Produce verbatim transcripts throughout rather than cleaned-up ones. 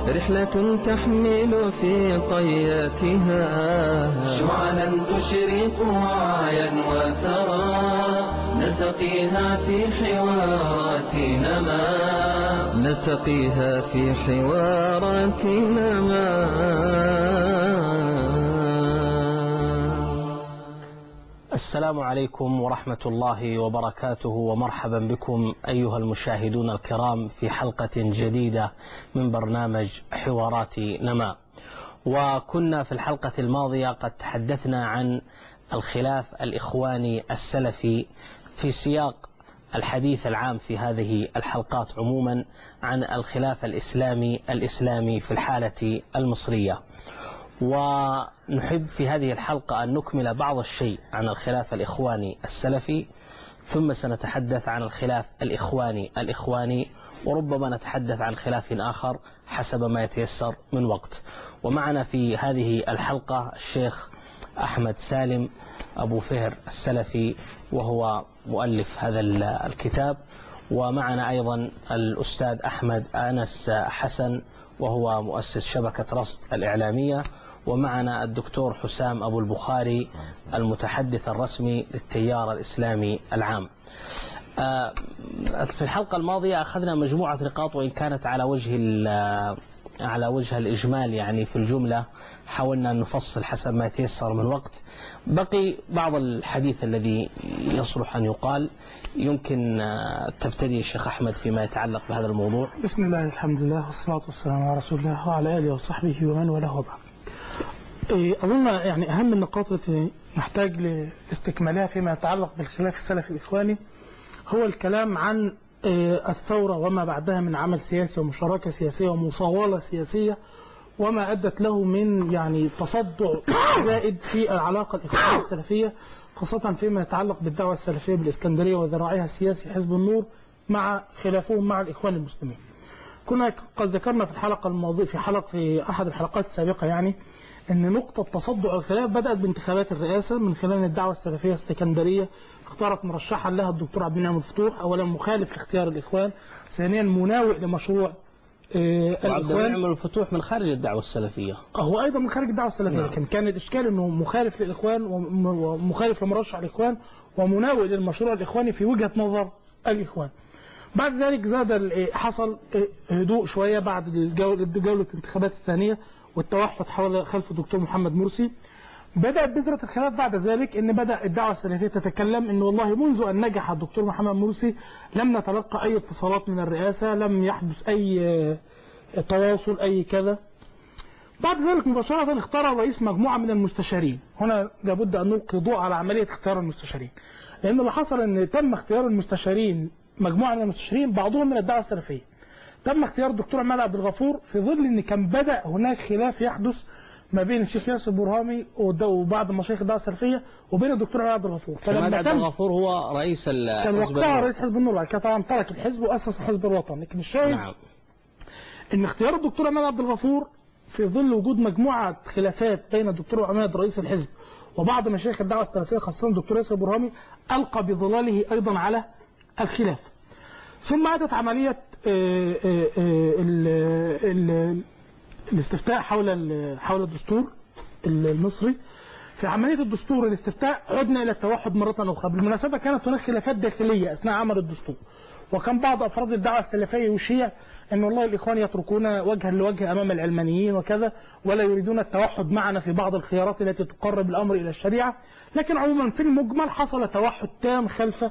رحلة تحمل في طياتها شعلا تشرق وعيا وثرى، نلتقيها في حوارات نما، نلتقيها في حوارات نما. السلام عليكم ورحمة الله وبركاته، ومرحبا بكم أيها المشاهدون الكرام في حلقة جديدة من برنامج حوارات نما. وكنا في الحلقة الماضية قد تحدثنا عن الخلاف الإخواني السلفي في سياق الحديث العام في هذه الحلقات عموما عن الخلاف الإسلامي الإسلامي في الحالة المصرية. ونحب في هذه الحلقة أن نكمل بعض الشيء عن الخلاف الإخواني السلفي، ثم سنتحدث عن الخلاف الإخواني الإخواني، وربما نتحدث عن خلاف آخر حسب ما يتيسر من وقت. ومعنا في هذه الحلقة الشيخ أحمد سالم أبو فهر السلفي، وهو مؤلف هذا الكتاب. ومعنا أيضا الأستاذ أحمد أنس حسن، وهو مؤسس شبكة رصد الإعلامية. ومعنا الدكتور حسام أبو البخاري المتحدث الرسمي للتيار الإسلامي العام. في الحلقة الماضية أخذنا مجموعة نقاط، وإن كانت على وجه على وجه الإجمال يعني في الجملة حاولنا أن نفصل حسب ما يتيسر من وقت. بقي بعض الحديث الذي يصلح أن يقال. يمكن تبتدي الشيخ أحمد فيما يتعلق بهذا الموضوع. بسم الله، الحمد لله، والصلاة والسلام على رسول الله وعلى آله وصحبه ومن والاه وبعد. أظن يعني أهم النقاط التي نحتاج لاستكمالها فيما يتعلق بالخلاف السلفي الإخواني هو الكلام عن الثورة وما بعدها من عمل سياسي ومشاركة سياسية ومصاولة سياسية، وما أدت له من يعني تصدع زائد في العلاقة الإخوانية السلفية، خاصة فيما يتعلق بالدعوة السلفية بالإسكندرية وذراعها السياسي حزب النور مع خلافهم مع الإخوان المسلمين. كنا قد ذكرنا في الحلقة الماضية في حلقة في أحد الحلقات السابقة يعني أن نقطة تصدع الخلاف بدأت بانتخابات الرئاسة من خلال الدعوة السلفية الاسكندرية. اختارت مرشحا لها الدكتور عبد المنعم الفتوح، أولا مخالف لاختيار الإخوان، ثانيا مناوئ لمشروع عبد المنعم الفتوح من خارج الدعوة السلفية، هو أيضا من خارج الدعوة السلفية. نعم. لكن كان الإشكال أنه مخالف للإخوان ومخالف لمرشح الإخوان ومناوئ للمشروع الإخواني في وجهة نظر الإخوان. بعد ذلك زاد حصل هدوء شوية بعد جولة الانتخابات الثانية والتوحد حول خلف الدكتور محمد مرسي. بدأت بذرة الخلاف بعد ذلك أن بدأ الدعوة السلفية تتكلم أنه والله منذ أن نجح الدكتور محمد مرسي لم نتلقى أي اتصالات من الرئاسة، لم يحدث أي تواصل أي كذا. بعد ذلك مباشرة اختار الرئيس مجموعة من المستشارين. هنا لابد أن نلقي ضوء على عملية اختيار المستشارين، لأن اللي حصل أن تم اختيار المستشارين مجموعة من المستشارين بعضهم من الدعوة السلفية. تم اختيار الدكتور عماد عبد الغفور في ظل أن كان بدأ هناك خلاف يحدث ما بين الشيخ ياسر برهامي وبعض مشايخ الدعوة السلفية وبين الدكتور عماد عبد الغفور. عماد عبد الغفور هو رئيس الحزب، كان وقتها رئيس حزب النور، كان طبعا ترك الحزب وأسس حزب الوطن. لكن الشاهد نعم. ان اختيار الدكتور عماد عبد الغفور في ظل وجود مجموعة خلافات بين الدكتور عماد رئيس الحزب وبعض مشايخ الدعوة السلفية خاصة الدكتور ياسر برهامي ألقى بظلاله أيضا على الخلاف. ثم عادت عملية ال ال ال الاستفتاء حول حول الدستور المصري. في عملية الدستور الاستفتاء عدنا إلى التوحد مرة أخرى. بالمناسبة كانت هناك خلافات داخلية أثناء عمل الدستور، وكان بعض أفراد الدعوة السلفية يشيع أن والله الإخوان يتركون وجها لوجه أمام العلمانيين وكذا، ولا يريدون التوحد معنا في بعض الخيارات التي تقرب الأمر إلى الشريعة. لكن عموما في المجمل حصل توحد تام خلف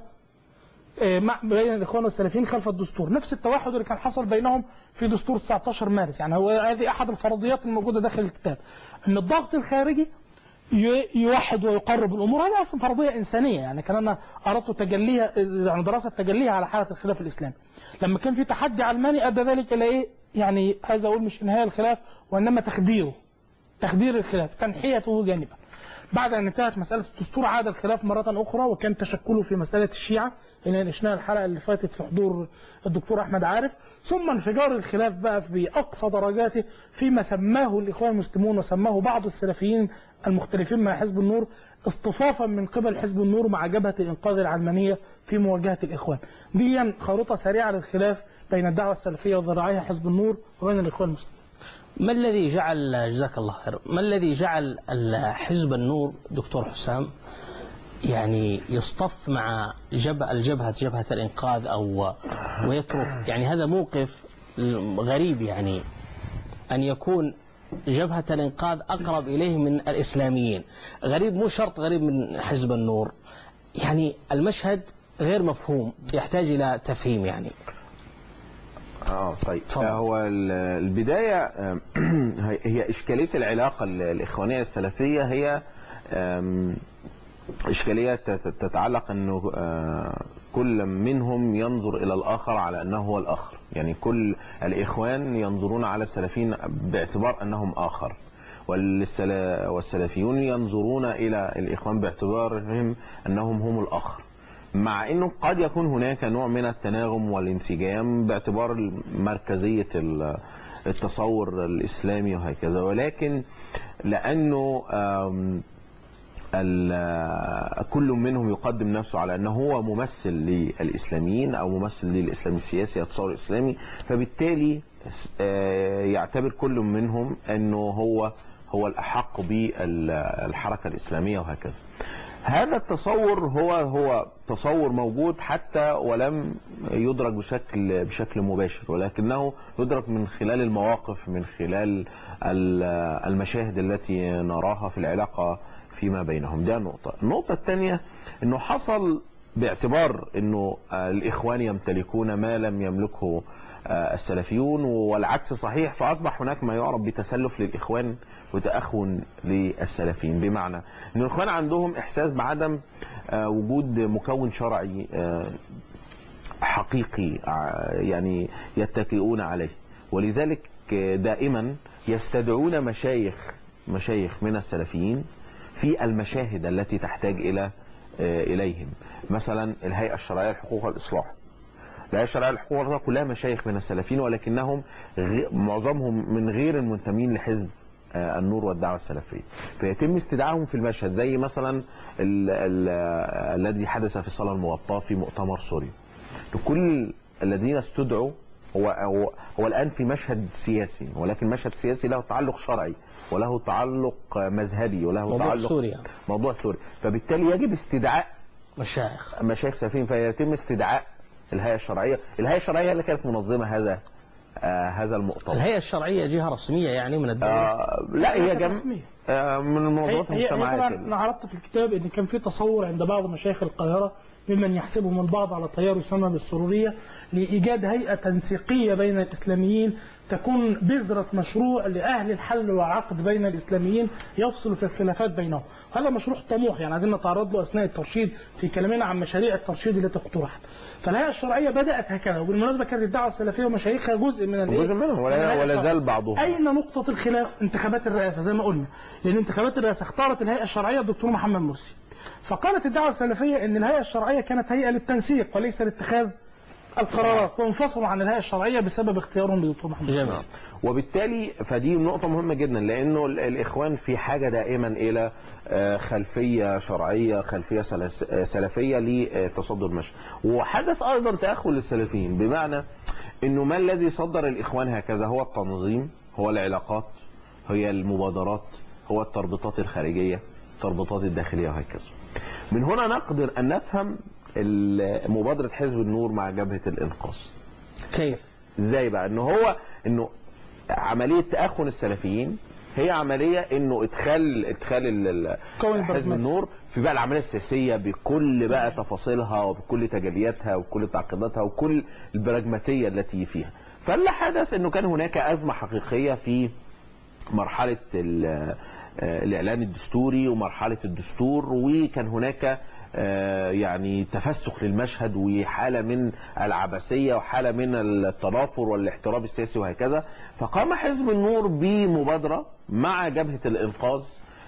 بين الإخوان والسلفيين خلف الدستور، نفس التوحد اللي كان حصل بينهم في دستور تسعة عشر مارس. يعني هو هذه أحد الفرضيات الموجودة داخل الكتاب، أن الضغط الخارجي يوحد ويقرب الأمور. هذه أصلا فرضية إنسانية، يعني كان أنا أردت تجليها، يعني دراسة تجليها على حالة الخلاف الإسلامي. لما كان في تحدي علماني أدى ذلك إلى إيه؟ يعني عايز أقول مش إنهاء الخلاف وإنما تخديره، تخدير الخلاف، تنحيته جانبا. بعد أن انتهت مسألة الدستور عاد الخلاف مرة أخرى، وكان تشكله في مسألة الشيعة اللي نشناها الحلقة اللي فاتت في حضور الدكتور أحمد عارف. ثم انفجار الخلاف بقى في أقصى درجاته فيما سماه الإخوان المسلمون وسماه بعض السلفيين المختلفين مع حزب النور اصطفافا من قبل حزب النور مع جبهة الإنقاذ العلمانية في مواجهة الإخوان. دي خارطة سريعة للخلاف بين الدعوة السلفية وذراعيها حزب النور وبين الإخوان المسلمين. ما الذي جعل جزاك الله خير ما الذي جعل حزب النور دكتور حسام يعني يصطف مع جبهة الجبهة جبهة الإنقاذ أو ويترك يعني هذا موقف غريب يعني أن يكون جبهة الإنقاذ أقرب إليه من الإسلاميين غريب مو شرط غريب من حزب النور يعني المشهد غير مفهوم يحتاج إلى تفهيم يعني. اه طيب فضل. هو البداية هي إشكالية العلاقة الإخوانية السلفية هي إشكالية تتعلق أنه كل منهم ينظر إلى الآخر على أنه هو الآخر يعني كل الإخوان ينظرون على السلفيين باعتبار أنهم آخر والسلفيون ينظرون إلى الإخوان باعتبارهم أنهم هم الآخر مع أنه قد يكون هناك نوع من التناغم والانسجام باعتبار مركزية التصور الإسلامي وهكذا ولكن لأنه كل منهم يقدم نفسه على أنه هو ممثل للإسلاميين أو ممثل للإسلام السياسي التصور الإسلامي فبالتالي يعتبر كل منهم أنه هو هو الأحق بالحركة الإسلامية وهكذا. هذا التصور هو هو تصور موجود حتى ولم يدرك بشكل بشكل مباشر ولكنه يدرك من خلال المواقف من خلال المشاهد التي نراها في العلاقة فيما بينهم. ده نقطة. النقطة الثانية انه حصل باعتبار انه الاخوان يمتلكون ما لم يملكه السلفيون والعكس صحيح فاصبح هناك ما يعرف بتسلف للاخوان وتأخن للسلفيين بمعنى ان الاخوان عندهم احساس بعدم وجود مكون شرعي حقيقي يعني يتكئون عليه ولذلك دائما يستدعون مشايخ مشايخ من السلفيين في المشاهد التي تحتاج إلى إليهم مثلا الهيئة الشرعية للحقوق والإصلاح. الهيئة الشرعية للحقوق والإصلاح كلها مشايخ من السلفيين ولكنهم معظمهم من غير المنتمين لحزب النور والدعوة السلفية فيتم استدعائهم في المشهد زي مثلا الذي حدث في الصالة المغطاة في مؤتمر سوريا. كل الذين استدعوا هو, هو, هو الآن في مشهد سياسي ولكن مشهد سياسي له تعلق شرعي وله تعلق مذهبي وله موضوع تعلق سوريا. موضوع سوريا فبالتالي يجب استدعاء مشايخ مشايخ سلفيين فيتم استدعاء الهيئة الشرعية. الهيئة الشرعية اللي كانت منظمة هذا آه هذا المؤتمر. الهيئة الشرعية جهة رسمية يعني من الدولة؟ آه لا هي جم آه من المنظمات المجتمعية. انا عرضت في الكتاب ان كان في تصور عند بعض مشايخ القاهرة ممن يحسبهم البعض على تيار يسمى بالسرورية لإيجاد هيئة تنسيقية بين الإسلاميين تكون بذرة مشروع لأهل الحل والعقد بين الإسلاميين يفصل في الخلافات بينهم. هذا مشروع طموح يعني عايزين نتعرض له أثناء الترشيد في كلامنا عن مشاريع الترشيد التي اقترحت. فالهيئة الشرعية بدأت هكذا وبالمناسبة كانت الدعوة السلفية ومشايخها جزء من الايه؟ جزء منهم ولا, ولا زال بعضهم. أين نقطة الخلاف؟ انتخابات الرئاسة زي ما قلنا لأن انتخابات الرئاسة اختارت الهيئة الشرعية الدكتور محمد مرسي فقالت الدعوة السلفية ان الهيئة الشرعية كانت هيئة للتنسيق وليس لاتخاذ القرارات وانفصلوا عن الهيئة الشرعية بسبب اختيارهم لدكتور محمد جميل. وبالتالي فدي نقطة مهمة جدا لأنه الإخوان في حاجة دائما إلى خلفية شرعية خلفية سلفية لتصدر المشهد وحدث أيضا تأخر للسلفيين بمعنى أنه ما الذي صدر الإخوان هكذا هو التنظيم هو العلاقات هي المبادرات هو التربطات الخارجية التربطات الداخلية وهكذا. من هنا نقدر أن نفهم مبادرة حزب النور مع جبهة الإنقاذ. كيف؟ ازاي بقى؟ انه هو انه عملية تأخن السلفيين هي عملية انه ادخال ادخال حزب النور في بقى العملية السياسية بكل بقى تفاصيلها وبكل تجلياتها وبكل تعقيداتها وكل البراجماتية التي فيها. فاللي حدث انه كان هناك أزمة حقيقية في مرحلة الإعلان الدستوري ومرحلة الدستور وكان هناك يعني تفسخ للمشهد وحالة من العبثية وحالة من التنافر والاحتراب السياسي وهكذا. فقام حزب النور بمبادرة مع جبهة الإنقاذ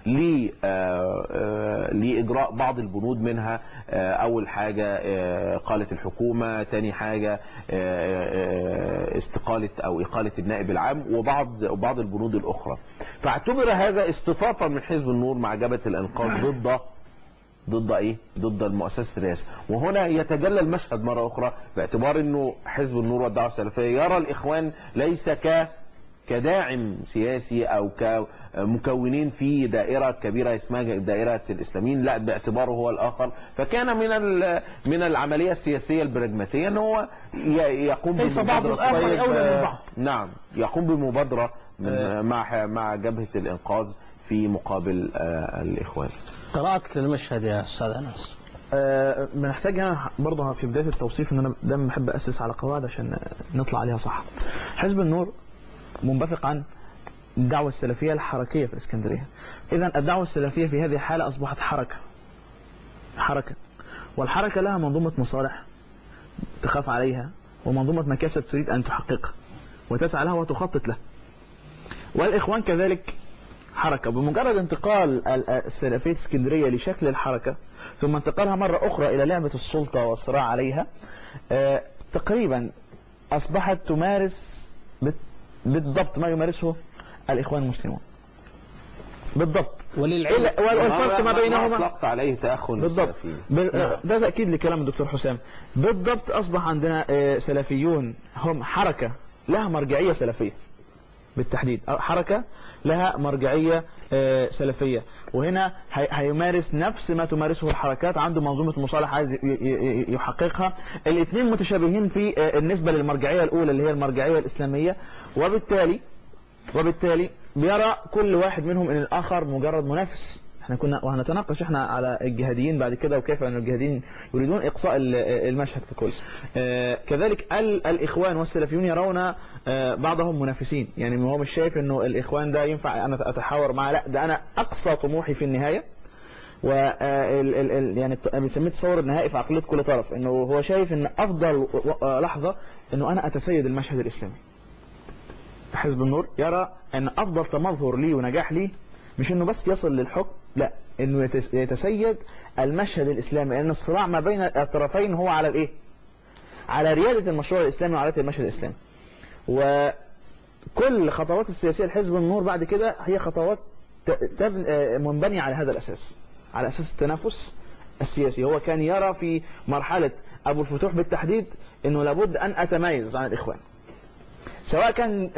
لإجراء بعض البنود منها أول حاجة إقالة الحكومة ثاني حاجة استقالة أو إقالة النائب العام وبعض بعض البنود الأخرى. فاعتبر هذا استفاقا من حزب النور مع جبهة الإنقاذ ضد ضد ايه ضد المؤسسه الرئاسيه. وهنا يتجلى المشهد مره اخرى باعتبار انه حزب النور والدعوه السلفيه يرى الاخوان ليس ك كداعم سياسي او كمكونين في دائرة كبيرة اسمها دائرة الاسلاميين، لا باعتباره هو الاخر. فكان من من العملية السياسية البراجماتية ان هو يقوم بمبادرة، نعم يقوم بمبادرة مع مع جبهة الانقاذ في مقابل الاخوان. قراءتك للمشهد يا استاذ انس. أه بنحتاج هنا برضه في بداية التوصيف ان انا دايما بحب اسس على قواعد عشان نطلع عليها صح. حزب النور منبثق عن الدعوة السلفية الحركية في الاسكندرية. اذا الدعوة السلفية في هذه الحالة اصبحت حركة حركة والحركة لها منظومة مصالح تخاف عليها ومنظومة مكاسب تريد ان تحققها وتسعى لها وتخطط لها. والاخوان كذلك حركة. بمجرد انتقال السلفية الاسكندرية لشكل الحركة ثم انتقالها مرة أخرى إلى لعبة السلطة والصراع عليها، آه تقريبا أصبحت تمارس بالضبط ما يمارسه الإخوان المسلمون بالضبط. وللعلم والفرق ما بينهما أطلقت عليه تأخن بالضبط. ده تأكيد لكلام الدكتور حسام. بالضبط أصبح عندنا آه سلفيون هم حركة لها مرجعية سلفية بالتحديد، حركة لها مرجعية سلفية، وهنا هيمارس نفس ما تمارسه الحركات، عنده منظومة مصالح عايز يحققها. الاثنين متشابهين في النسبة للمرجعية الأولى اللي هي المرجعية الإسلامية، وبالتالي وبالتالي بيرى كل واحد منهم ان الآخر مجرد منافس. احنا كنا وهنتناقش احنا على الجهاديين بعد كده وكيف ان الجهاديين يريدون اقصاء المشهد ككل. آه كذلك الاخوان والسلفيون يرون آه بعضهم منافسين، يعني هو مش شايف انه الاخوان ده ينفع انا اتحاور معاه، لا ده انا اقصى طموحي في النهايه. و يعني بنسميه التصور النهائي في عقليه كل طرف، انه هو شايف ان افضل لحظه انه انا اتسيد المشهد الاسلامي. حزب النور يرى ان افضل تمظهر لي ونجاح لي مش انه بس يصل للحكم، لا انه يتسيد المشهد الاسلامي، لان الصراع ما بين الطرفين هو على الايه؟ على ريادة المشروع الاسلامي وعلى المشهد الاسلامي. وكل خطوات السياسية لحزب النور بعد كده هي خطوات منبنية على هذا الاساس، على اساس التنافس السياسي. هو كان يرى في مرحلة ابو الفتوح بالتحديد انه لابد ان اتميز عن الاخوان، سواء كان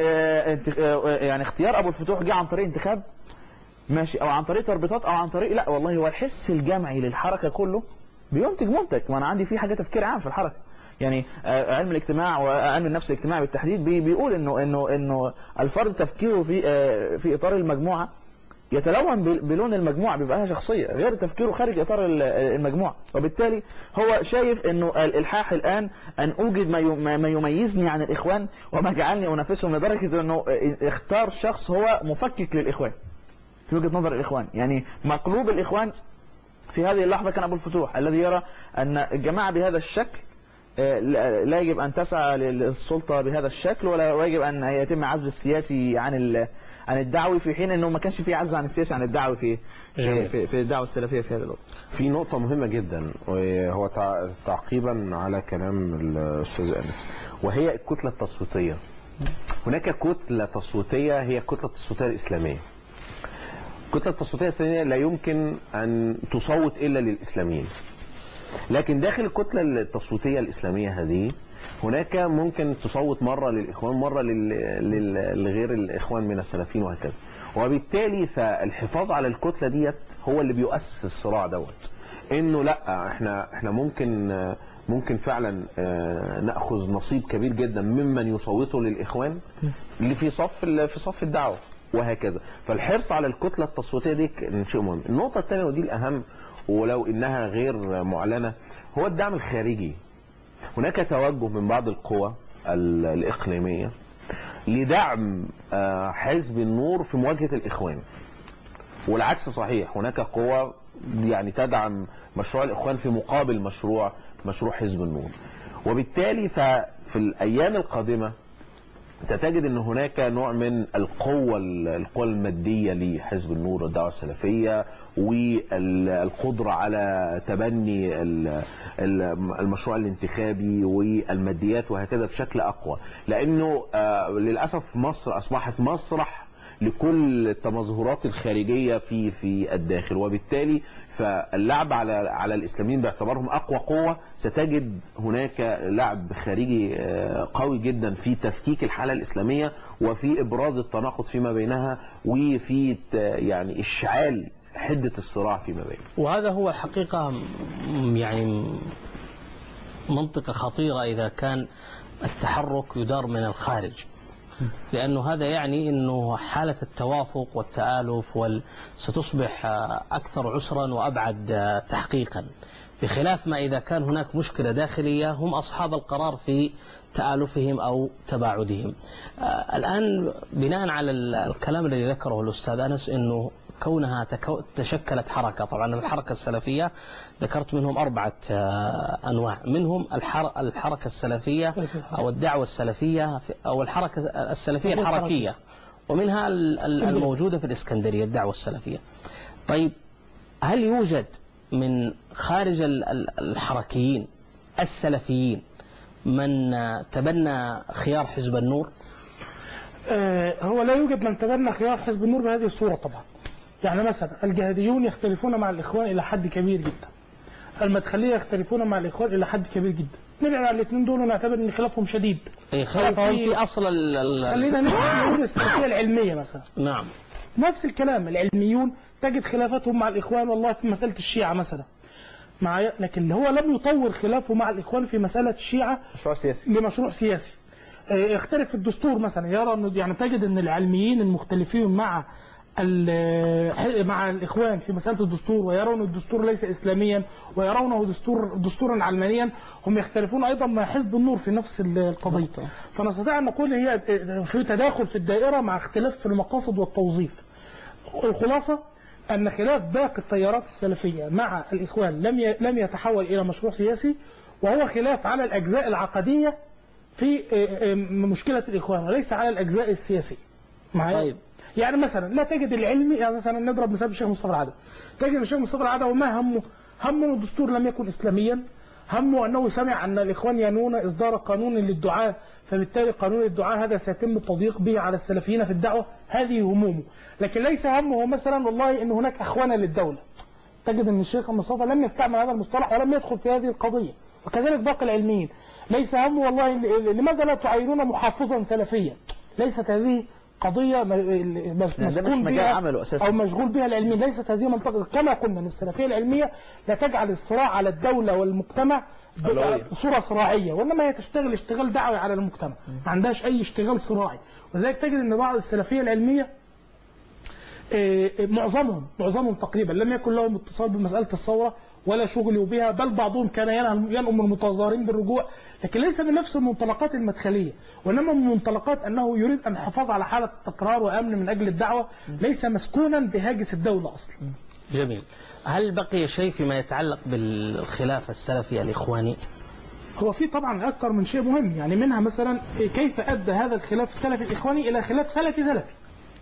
يعني اختيار ابو الفتوح جه عن طريق انتخاب ماشي، او عن طريق تربيطات، او عن طريق لا والله هو الحس الجمعي للحركة كله بينتج منتج. وانا عندي فيه حاجة تفكير عام في الحركة، يعني علم الاجتماع وعلم النفس الاجتماعي بالتحديد بيقول انه انه انه الفرد تفكيره في في اطار المجموعة يتلون بلون المجموعة، بيبقى لها شخصية غير تفكيره خارج اطار المجموعة. وبالتالي هو شايف انه الالحاح الان ان اوجد ما يميزني عن الاخوان وما جعلني انافسهم، لدرجة انه اختار شخص هو مفكك للاخوان في وجهة نظر الإخوان. يعني مقلوب الإخوان في هذه اللحظة كان أبو الفتوح الذي يرى أن الجماعة بهذا الشكل لا يجب أن تسعى للسلطة بهذا الشكل، ولا يجب أن يتم عزل السياسي عن عن الدعوي، في حين أنه ما كانش في عزل عن السياسي عن الدعوي في في, في الدعوة السلفية في هذا الوقت. في نقطة مهمة جدا وهو تعقيبا على كلام الأستاذ أنس، وهي الكتلة التصويتية. هناك كتلة تصويتية هي الكتلة التصويتية الإسلامية. الكتلة التصويتية الإسلامية لا يمكن أن تصوت إلا للإسلاميين، لكن داخل الكتلة التصويتية الإسلامية هذه هناك ممكن تصوت مرة للإخوان مرة لغير الإخوان من السلفيين وهكذا. وبالتالي فالحفاظ على الكتلة ديت هو اللي بيؤسس الصراع دوت، إنه لا احنا احنا ممكن ممكن فعلا نأخذ نصيب كبير جدا ممن يصوتوا للإخوان اللي في صف في صف الدعوة وهكذا. فالحرص على الكتلة التصويتية دي شيء مهم. النقطة الثانية ودي الأهم ولو إنها غير معلنة هو الدعم الخارجي. هناك توجه من بعض القوى الإقليمية لدعم حزب النور في مواجهة الإخوان، والعكس صحيح. هناك قوى يعني تدعم مشروع الإخوان في مقابل مشروع مشروع حزب النور. وبالتالي ففي الأيام القادمة ستجد ان هناك نوع من القوة القوة المادية لحزب النور والدعوة السلفية، والقدرة على تبني المشروع الانتخابي والماديات وهكذا بشكل اقوى، لانه للأسف مصر اصبحت مسرح لكل التمظهرات الخارجية في في الداخل. وبالتالي فاللعب على على الاسلاميين باعتبارهم اقوى قوة، ستجد هناك لعب خارجي قوي جدا في تفكيك الحالة الاسلامية وفي إبراز التناقض فيما بينها وفي يعني إشعال حدة الصراع فيما بينها. وهذا هو حقيقة يعني منطقة خطيرة إذا كان التحرك يدار من الخارج، لأنه هذا يعني أنه حالة التوافق والتآلف وال... ستصبح أكثر عسرا وأبعد تحقيقا، بخلاف ما إذا كان هناك مشكلة داخلية هم أصحاب القرار في تآلفهم أو تباعدهم. الآن بناء على الكلام الذي ذكره الأستاذ أنس أنه كونها تشكلت حركة، طبعا الحركة السلفية ذكرت منهم أربعة أنواع، منهم الحركة السلفية أو الدعوة السلفية أو الحركة السلفية الحركية، ومنها الموجودة في الإسكندرية الدعوة السلفية. طيب هل يوجد من خارج الحركيين السلفيين من تبنى خيار حزب النور؟ هو لا يوجد من تبنى خيار حزب النور بهذه الصورة طبعا. يعني مثلا الجهاديون يختلفون مع الإخوان إلى حد كبير جدا، المدخلية يختلفون مع الإخوان إلى حد كبير جدا. نبعد عن الاثنين دول ونعتبر ان خلافهم شديد. اي خلافهم في اصل ال خلينا نقول السلفية العلمية مثلا. نعم. نفس الكلام، العلميون تجد خلافاتهم مع الإخوان والله في مسألة الشيعة مثلا معايا، لكن هو لم يطور خلافه مع الإخوان في مسألة الشيعة مشروع سياسي لمشروع سياسي. يختلف في الدستور مثلا، يرى انه يعني تجد ان العلميين المختلفين مع مع الإخوان في مسألة الدستور، ويرون الدستور ليس إسلاميا ويرونه دستور دستورا علمانيا، هم يختلفون أيضا مع حزب النور في نفس القضية. فنستطيع أن نقول هي في تداخل في الدائرة مع اختلاف في المقاصد والتوظيف. الخلاصة أن خلاف باقي التيارات السلفية مع الإخوان لم لم يتحول إلى مشروع سياسي، وهو خلاف على الأجزاء العقدية في مشكلة الإخوان وليس على الأجزاء السياسية. طيب. يعني مثلا لا تجد العلمي، يعني مثلا نضرب مثال الشيخ مصطفى العدوي، تجد الشيخ مصطفى العدوي وما همه همه الدستور لم يكن إسلاميا، همه أنه سمع أن الإخوان ينون إصدار قانون للدعاء، فبالتالي قانون الدعاء هذا سيتم التضييق به على السلفيين في الدعوة، هذه همومه. لكن ليس همه مثلا والله أن هناك أخوانا للدولة. تجد أن الشيخ مصطفى لم يستعمل هذا المصطلح ولم يدخل في هذه القضية، وكذلك باقي العلميين. ليس همه والله لماذا لا تعينون محافظا سلفيا، ليست هذه قضية مسكون بها أو مشغول بها العلميين، ليست هذه منطقة. كما قلنا أن السلفية العلمية لا تجعل الصراع على الدولة والمجتمع صورة صراعية، وإنما هي تشتغل اشتغال دعوي على المجتمع، ما عندهاش أي اشتغال صراعي. وذلك تجد أن بعض السلفية العلمية معظمهم معظمهم تقريبا لم يكن لهم اتصال بمسألة الثورة ولا شغلوا بها، بل بعضهم كان ينأم المتظاهرين بالرجوع، لكن ليس بنفس المنطلقات المدخلية، وإنما من منطلقات أنه يريد أن يحافظ على حالة استقرار وأمن من أجل الدعوة، ليس مسكونا بهاجس الدولة أصلا. جميل. هل بقي شيء فيما يتعلق بالخلاف السلفي الإخواني؟ هو في طبعا أكثر من شيء مهم، يعني منها مثلا كيف أدى هذا الخلاف السلفي الإخواني إلى خلاف سلفي سلفي.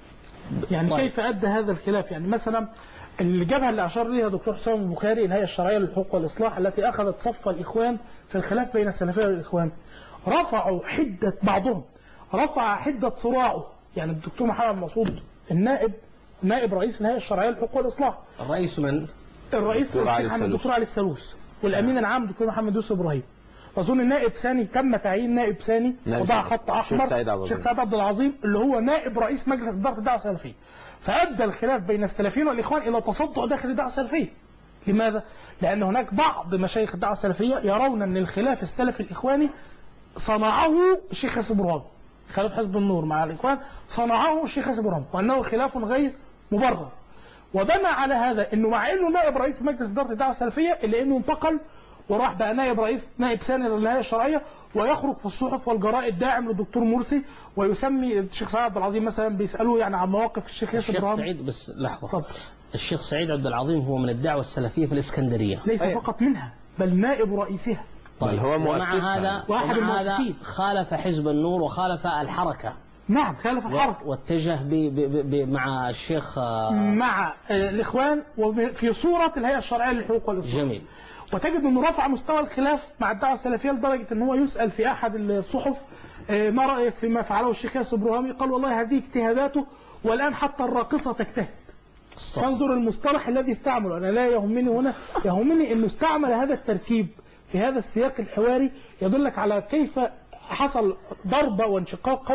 يعني طيب. كيف أدى هذا الخلاف؟ يعني مثلا الجبهة اللي أشار لها دكتور حسام البخاري، الهيئة الشرعية للحقوق والإصلاح، التي أخذت صف الإخوان في الخلاف بين السلفية والإخوان، رفعوا حدة بعضهم رفع حدة صراعه. يعني الدكتور محمد مسعود النائب نائب رئيس الهيئة الشرعية للحقوق والإصلاح، الرئيس من؟ الرئيس الدكتور علي السلوس، والأمين العام الدكتور محمد يوسف إبراهيم. أظن النائب ثاني تم تعيين نائب ثاني وضع خط أحمر الشيخ سعيد عبد العظيم، اللي هو نائب رئيس مجلس إدارة الدعوة السلفية. فأدى الخلاف بين السلفيين والإخوان إلى تصدع داخل الدعوة السلفية. لماذا؟ لأن هناك بعض مشايخ الدعوة السلفية يرون أن الخلاف السلفي الإخواني صنعه الشيخ ياسر برهان، خلاف حزب النور مع الإخوان صنعه الشيخ ياسر برهان، وأنه خلاف غير مبرر. وبنى على هذا أنه مع أنه نائب رئيس مجلس إدارة الدعوة السلفية، إلا أنه انتقل وراح بقى نائب رئيس نائب ثاني للهيئة الشرعية، ويخرج في الصحف والجرائد داعم للدكتور مرسي، ويسمي الشيخ سعيد عبد العظيم مثلا بيسألوه يعني عن مواقف الشيخ ياسر برهان. الشيخ سعيد بس لحظة فضل. الشيخ سعيد عبد العظيم هو من الدعوة السلفية في الإسكندرية، ليس أيه. فقط منها بل نائب رئيسها. طيب هو ومع هذا واحد ومع هذا خالف حزب النور وخالف الحركة. نعم خالف الحركة واتجه ب ب ب مع الشيخ مع الإخوان وفي صورة الهيئة الشرعية للحقوق والإصلاح. جميل. وتجد أنه رفع مستوى الخلاف مع الدعوة السلفية لدرجة أنه هو يسأل في أحد الصحف ما رأيك فيما فعله الشيخ ياسر برهامي؟ قال والله هذه اجتهاداته، والآن حتى الراقصة تجتهد. فانظر المصطلح الذي استعمله. أنا لا يهمني هنا، يهمني أنه استعمل هذا التركيب في هذا السياق الحواري، يدلك على كيف حصل ضربة وانشقاق قوي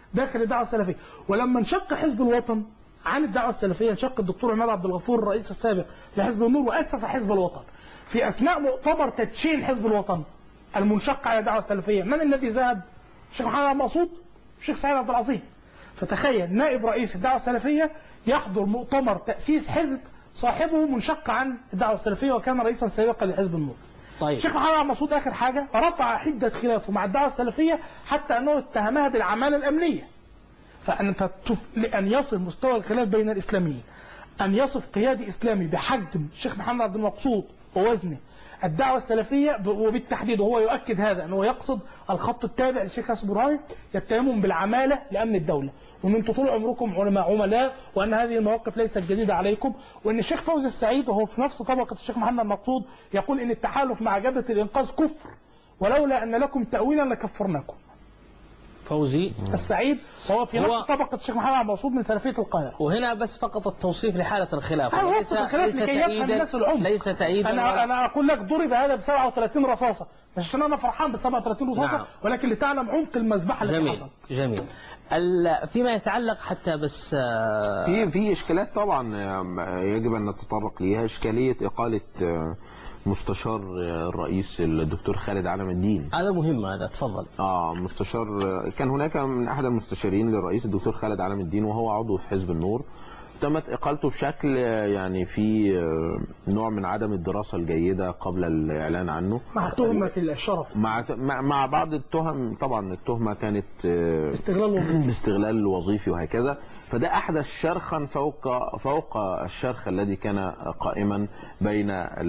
داخل الدعوه السلفيه. ولما انشق حزب الوطن عن الدعوه السلفيه، انشق الدكتور عماد عبد الغفور الرئيس السابق لحزب النور واسس حزب الوطن. في اثناء مؤتمر تدشين حزب الوطن المنشق على الدعوه السلفيه، من الذي ذهب؟ الشيخ محمد عبد المقصود، الشيخ سعيد عبد العظيم. فتخيل نائب رئيس الدعوه السلفيه يحضر مؤتمر تاسيس حزب صاحبه منشق عن الدعوه السلفيه وكان رئيسا سابقا لحزب النور. طيب. الشيخ محمد عبد المقصود اخر حاجه رفع حده خلافه مع الدعوه السلفيه حتى انه اتهمها بالعماله الامنيه. فانت لان يصل مستوى الخلاف بين الاسلاميين ان يصف قيادي اسلامي بحجم الشيخ محمد عبد المقصود ووزنه الدعوه السلفيه وبالتحديد، وهو يؤكد هذا انه يقصد الخط التابع للشيخ ياسر برهامي، يتهمهم بالعماله لامن الدوله، وان انتم طول عمركم علماء عملاء، وان هذه المواقف ليست جديده عليكم، وان الشيخ فوزي السعيد وهو في نفس طبقه الشيخ محمد المقصود يقول ان التحالف مع جبهه الانقاذ كفر، ولولا ان لكم تاويلا لكفرناكم. فوزي السعيد وهو في نفس طبقه الشيخ محمد عبد المقصود من سلفيه القاهره. وهنا بس فقط التوصيف لحاله الخلاف، ليس ليس تأييدا، ليس تأييدا. انا انا اقول لك ضرب هذا ب سبعة وثلاثين رصاصه، مش عشان انا فرحان ب سبعة وثلاثين رصاصه. نعم. ولكن لتعلم عمق المذبحه التي جميل. حصل. جميل. فيما يتعلق حتى بس في في اشكالات طبعا يجب ان نتطرق ليها، اشكاليه اقاله مستشار الرئيس الدكتور خالد علم الدين. هذا مهم، هذا تفضل. اه مستشار كان هناك من احد المستشارين للرئيس الدكتور خالد علم الدين وهو عضو في حزب النور، تمت اقالته بشكل يعني في نوع من عدم الدراسه الجيده قبل الاعلان عنه، مع تهمه الشرف، مع مع بعض التهم. طبعا التهمه كانت استغلال وظيفي استغلال وظيفي وهكذا، فده احدث شرخا فوق فوق الشرخ الذي كان قائما بين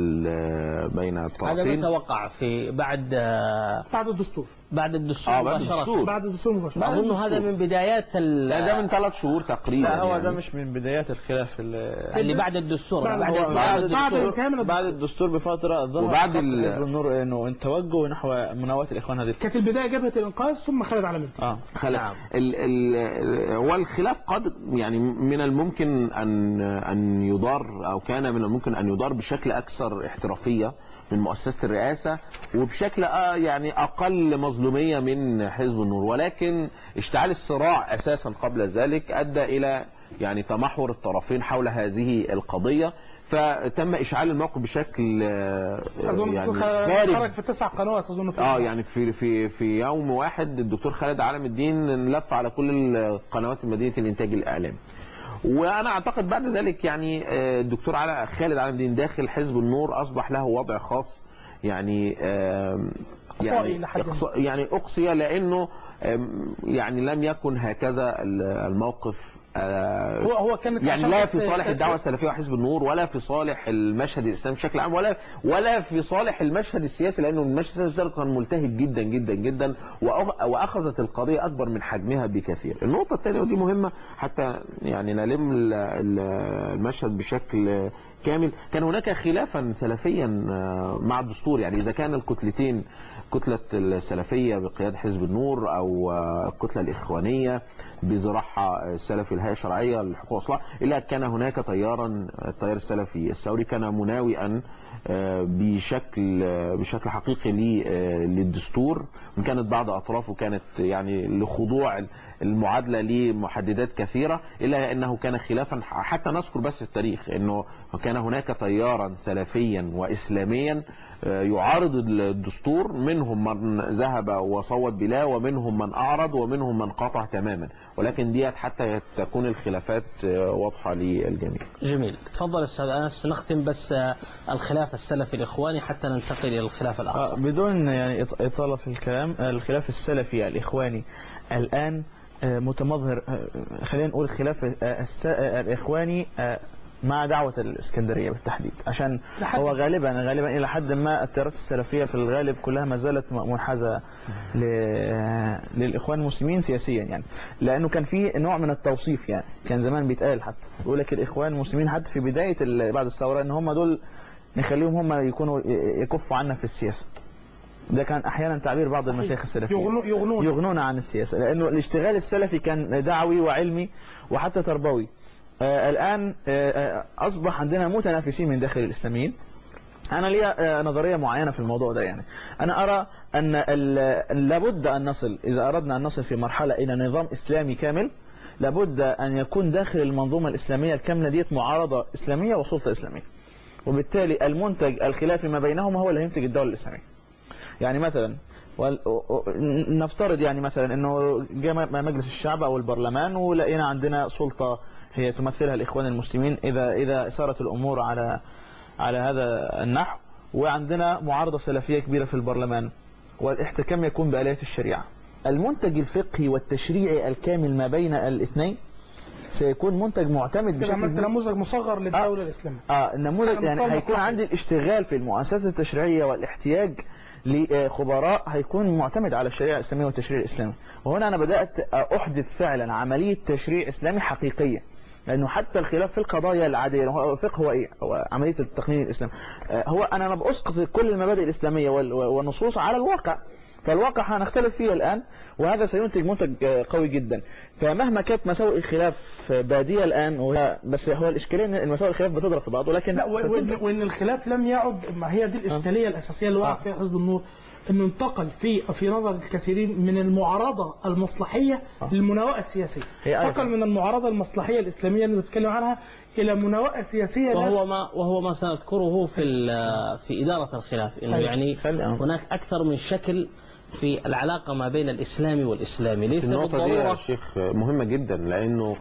بين الطرفين. هذا متى وقع؟ في بعد بعد الدستور بعد الدستور اه بعد الدستور بعد الدستور مباشرة. اظن هذا من بدايات ال... ده من ثلاث شهور تقريبا. لا هو يعني. ده مش من بدايات الخلاف اللي بعد الدستور. بعد, بعد, بعد, بعد الدستور بعد, بعد الدستور بفتره ظهر وبعد حزب النور انه توجه نحو مناواه الاخوان هذه. كانت البدايه جبهه الانقاذ ثم خالد علم الدين. اه خالد. نعم. ال ال والخلاف قد يعني من الممكن ان ان يدار او كان من الممكن ان يدار بشكل اكثر احترافيه من مؤسسة الرئاسة وبشكل يعني أقل مظلومية من حزب النور، ولكن اشتعال الصراع أساسا قبل ذلك أدى إلى يعني تمحور الطرفين حول هذه القضية، فتم إشعال الموقف بشكل يعني خرج في تسع قنوات أظن. اه يعني في في في يوم واحد الدكتور خالد علم الدين لف على كل القنوات مدينة الإنتاج الإعلامي. وانا اعتقد بعد ذلك يعني الدكتور على خالد علم الدين داخل حزب النور اصبح له وضع خاص، يعني يعني يعني اقصي لانه يعني لم يكن هكذا الموقف. هو هو كان يعني لا في صالح الدعوه السلفيه وحزب النور ولا في صالح المشهد الاسلامي بشكل عام ولا ولا في صالح المشهد السياسي، لانه المشهد السياسي كان ملتهب جدا جدا جدا واخذت القضيه اكبر من حجمها بكثير. النقطه الثانيه ودي مهمه حتى يعني نلم المشهد بشكل كامل، كان هناك خلافا سلفيا مع الدستور. يعني اذا كان الكتلتين كتلة السلفية بقيادة حزب النور أو الكتلة الإخوانية بذراعها السلفي الهيئة الشرعية للحقوق والإصلاح، إلا كان هناك تيارا التيار السلفي الثوري كان مناوئا بشكل بشكل حقيقي للدستور، وإن كانت بعض أطرافه كانت يعني لخضوع المعادلة لمحددات كثيرة، إلا أنه كان خلافا. حتى نذكر بس التاريخ أنه كان هناك تيارا سلفيا وإسلاميا يعارض الدستور، منهم من ذهب وصوت بلا ومنهم من أعرض ومنهم من قاطع تماما، ولكن ديت حتى تكون الخلافات واضحة للجميع. جميل. تفضل أستاذ أنس، نختم بس الخلاف السلفي الإخواني حتى ننتقل إلى الخلاف الآخر. بدون يعني إطالة في الكلام، الخلاف السلفي الإخواني الآن متمظهر، خلينا نقول الخلاف الإخواني مع دعوة الإسكندرية بالتحديد، عشان هو غالبا غالبا إلى حد ما التيارات السلفية في الغالب كلها ما زالت منحازة للإخوان المسلمين سياسيا، يعني لأنه كان في نوع من التوصيف، يعني كان زمان بيتقال حتى يقول لك الإخوان المسلمين حتى في بداية بعد الثورة إن هم دول نخليهم هم يكونوا يكفوا عنا في السياسة. ده كان احيانا تعبير بعض المشايخ السلفيين، يغنون يغنون عن السياسه، لانه الاشتغال السلفي كان دعوي وعلمي وحتى تربوي. آه الان آه اصبح عندنا متنافسين من داخل الاسلاميين، أنا لي نظرية معينة في الموضوع ده. يعني أنا أرى أن لابد أن نصل، إذا أردنا أن نصل في مرحلة إلى نظام إسلامي كامل، لابد أن يكون داخل المنظومة الإسلامية الكاملة ديت معارضة إسلامية وسلطة إسلامية، وبالتالي المنتج الخلافي ما بينهما هو اللي هينتج الدولة الإسلامية. يعني مثلا نفترض يعني مثلا أنه جاء مجلس الشعب أو البرلمان ولقينا عندنا سلطة هي تمثلها الإخوان المسلمين إذا إذا سارت الأمور على على هذا النحو، وعندنا معارضة سلفية كبيرة في البرلمان، والاحتكام يكون بآليات الشريعة. المنتج الفقهي والتشريعي الكامل ما بين الاثنين سيكون منتج معتمد بشكل كبير، نموذج مصغر للدولة آه الإسلامية. اه النموذج يعني هيكون عندي الاشتغال في المؤسسات التشريعية والاحتياج لخبراء هيكون معتمد على الشريعة الإسلامية والتشريع الإسلامي. وهنا أنا بدأت أحدث فعلا عملية تشريع إسلامي حقيقية، لأنه حتى الخلاف في القضايا العادية، هو الفقه هو إيه؟ هو عملية التقنين الإسلامي. هو أنا بأسقط كل المبادئ الإسلامية والنصوص على الواقع، فالواقع هنختلف فيه الآن، وهذا سينتج منتج قوي جدا. فمهما كانت مساوئ الخلاف بادية الآن، بس هو الإشكالية إن مساوئ الخلاف بتضرب في بعض، ولكن لا وإن الخلاف لم يعد، ما هي دي الإشكالية الأساسية اللي وقع فيها حزب النور، انه انتقل في في نظر الكثيرين من المعارضه المصلحيه آه. للمناوئه السياسيه، انتقل من المعارضه المصلحيه الاسلاميه اللي بنتكلم عنها الى مناوئه سياسيه، وهو ما وهو ما سنذكره في في اداره الخلاف، انه يعني هناك اكثر من شكل في العلاقه ما بين الاسلامي والاسلامي. ليس النقطه دي يا شيخ مهمه جدا، لانه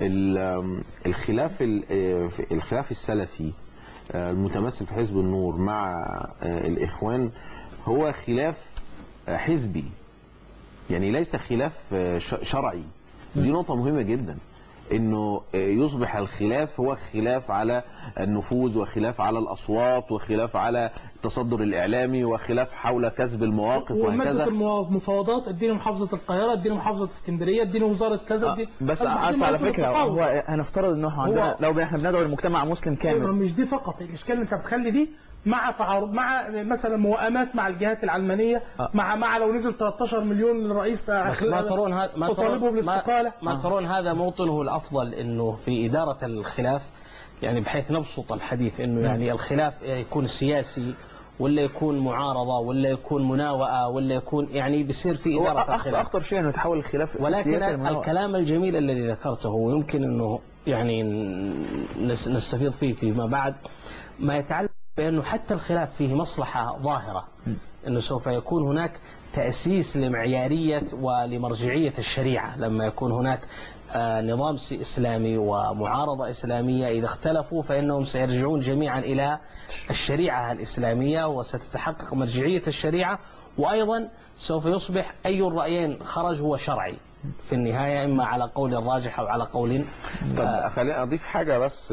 الخلاف الخلاف السلفي المتمثل في حزب النور مع الاخوان هو خلاف حزبي، يعني ليس خلاف شرعي. دي نقطة مهمة جدا، انه يصبح الخلاف هو خلاف على النفوذ، وخلاف على الاصوات، وخلاف على التصدر الاعلامي، وخلاف حول كسب المواقف وهكذا. المفاوضات، اديني محافظة القاهرة، اديني محافظة اسكندرية، اديني وزارة كذا، اديني بس على فكرة هو هنفترض انه عندنا لو احنا بندعو المجتمع مسلم كامل، مش دي فقط الاشكال، انت بتخلي دي مع تعارض، مع مثلا موائمات مع الجهات العلمانيه، آه. مع مع لو نزل ثلاثة عشر مليون للرئيس ما ترون هذا ما تطالبه بالاستقاله، ما, ما ترون هذا موطنه الافضل انه في اداره الخلاف، يعني بحيث نبسط الحديث انه يعني الخلاف يكون سياسي ولا يكون معارضه ولا يكون مناوئه ولا يكون يعني بيصير في اداره الخلاف. اخطر شيء انه يتحول الخلاف، ولكن الكلام الجميل الذي ذكرته ويمكن انه يعني نستفيض فيه فيما بعد، ما يتعلق بأنه حتى الخلاف فيه مصلحة ظاهرة، أنه سوف يكون هناك تأسيس لمعيارية ولمرجعية الشريعة، لما يكون هناك نظام إسلامي ومعارضة إسلامية إذا اختلفوا فإنهم سيرجعون جميعا إلى الشريعة الإسلامية وستتحقق مرجعية الشريعة، وأيضا سوف يصبح أي الرأيين خرج هو شرعي في النهاية، إما على قول الراجح أو على قول. طب خليني أضيف حاجة بس،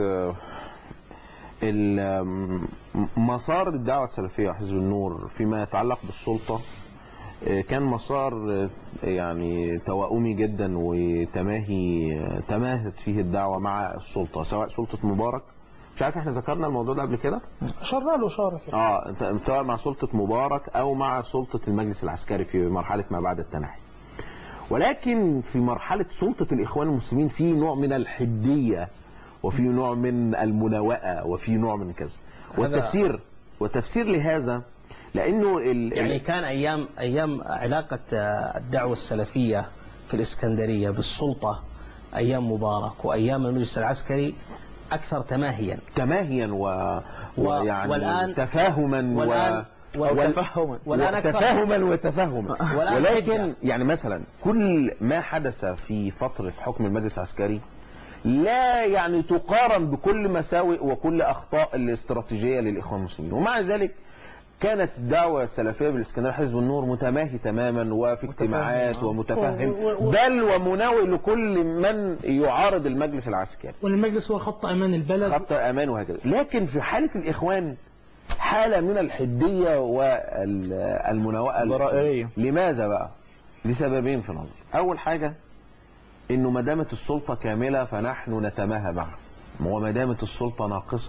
مسار الدعوة السلفية وحزب النور فيما يتعلق بالسلطة كان مسار يعني توائمي جدا، وتماهي تماهت فيه الدعوة مع السلطة، سواء سلطة مبارك، مش عارف احنا ذكرنا الموضوع ده قبل كده، شرنا له شارك اه سواء مع سلطة مبارك او مع سلطة المجلس العسكري في مرحلة ما بعد التنحي. ولكن في مرحلة سلطة الإخوان المسلمين في نوع من الحدية، وفي نوع من المناوئة، وفي نوع من كذا، والتفسير وتفسير لهذا لأنه ال يعني كان أيام أيام علاقة الدعوة السلفية في الإسكندرية بالسلطة أيام مبارك وأيام المجلس العسكري أكثر تماهيا تماهيا و... ويعني والآن تفاهما والآن وتفهما والآن تفاهما وتفهما ولكن يعني مثلا كل ما حدث في فترة حكم المجلس العسكري لا يعني تقارن بكل مساوئ وكل أخطاء الاستراتيجية للإخوان المسلمين، ومع ذلك كانت الدعوة السلفية بالإسكندرية حزب النور متماهي تماما وفي اجتماعات ومتفهم بل ومناوئ لكل من يعارض المجلس العسكري، والمجلس هو خط أمان البلد، خط أمان وهكذا. لكن في حالة الإخوان حالة من الحدية والمناوئة الضرائرية. لماذا بقى؟ لسببين في نظري. أول حاجة إنه ما دامت السلطة كاملة فنحن نتماهى معها، وما دامت السلطة ناقصة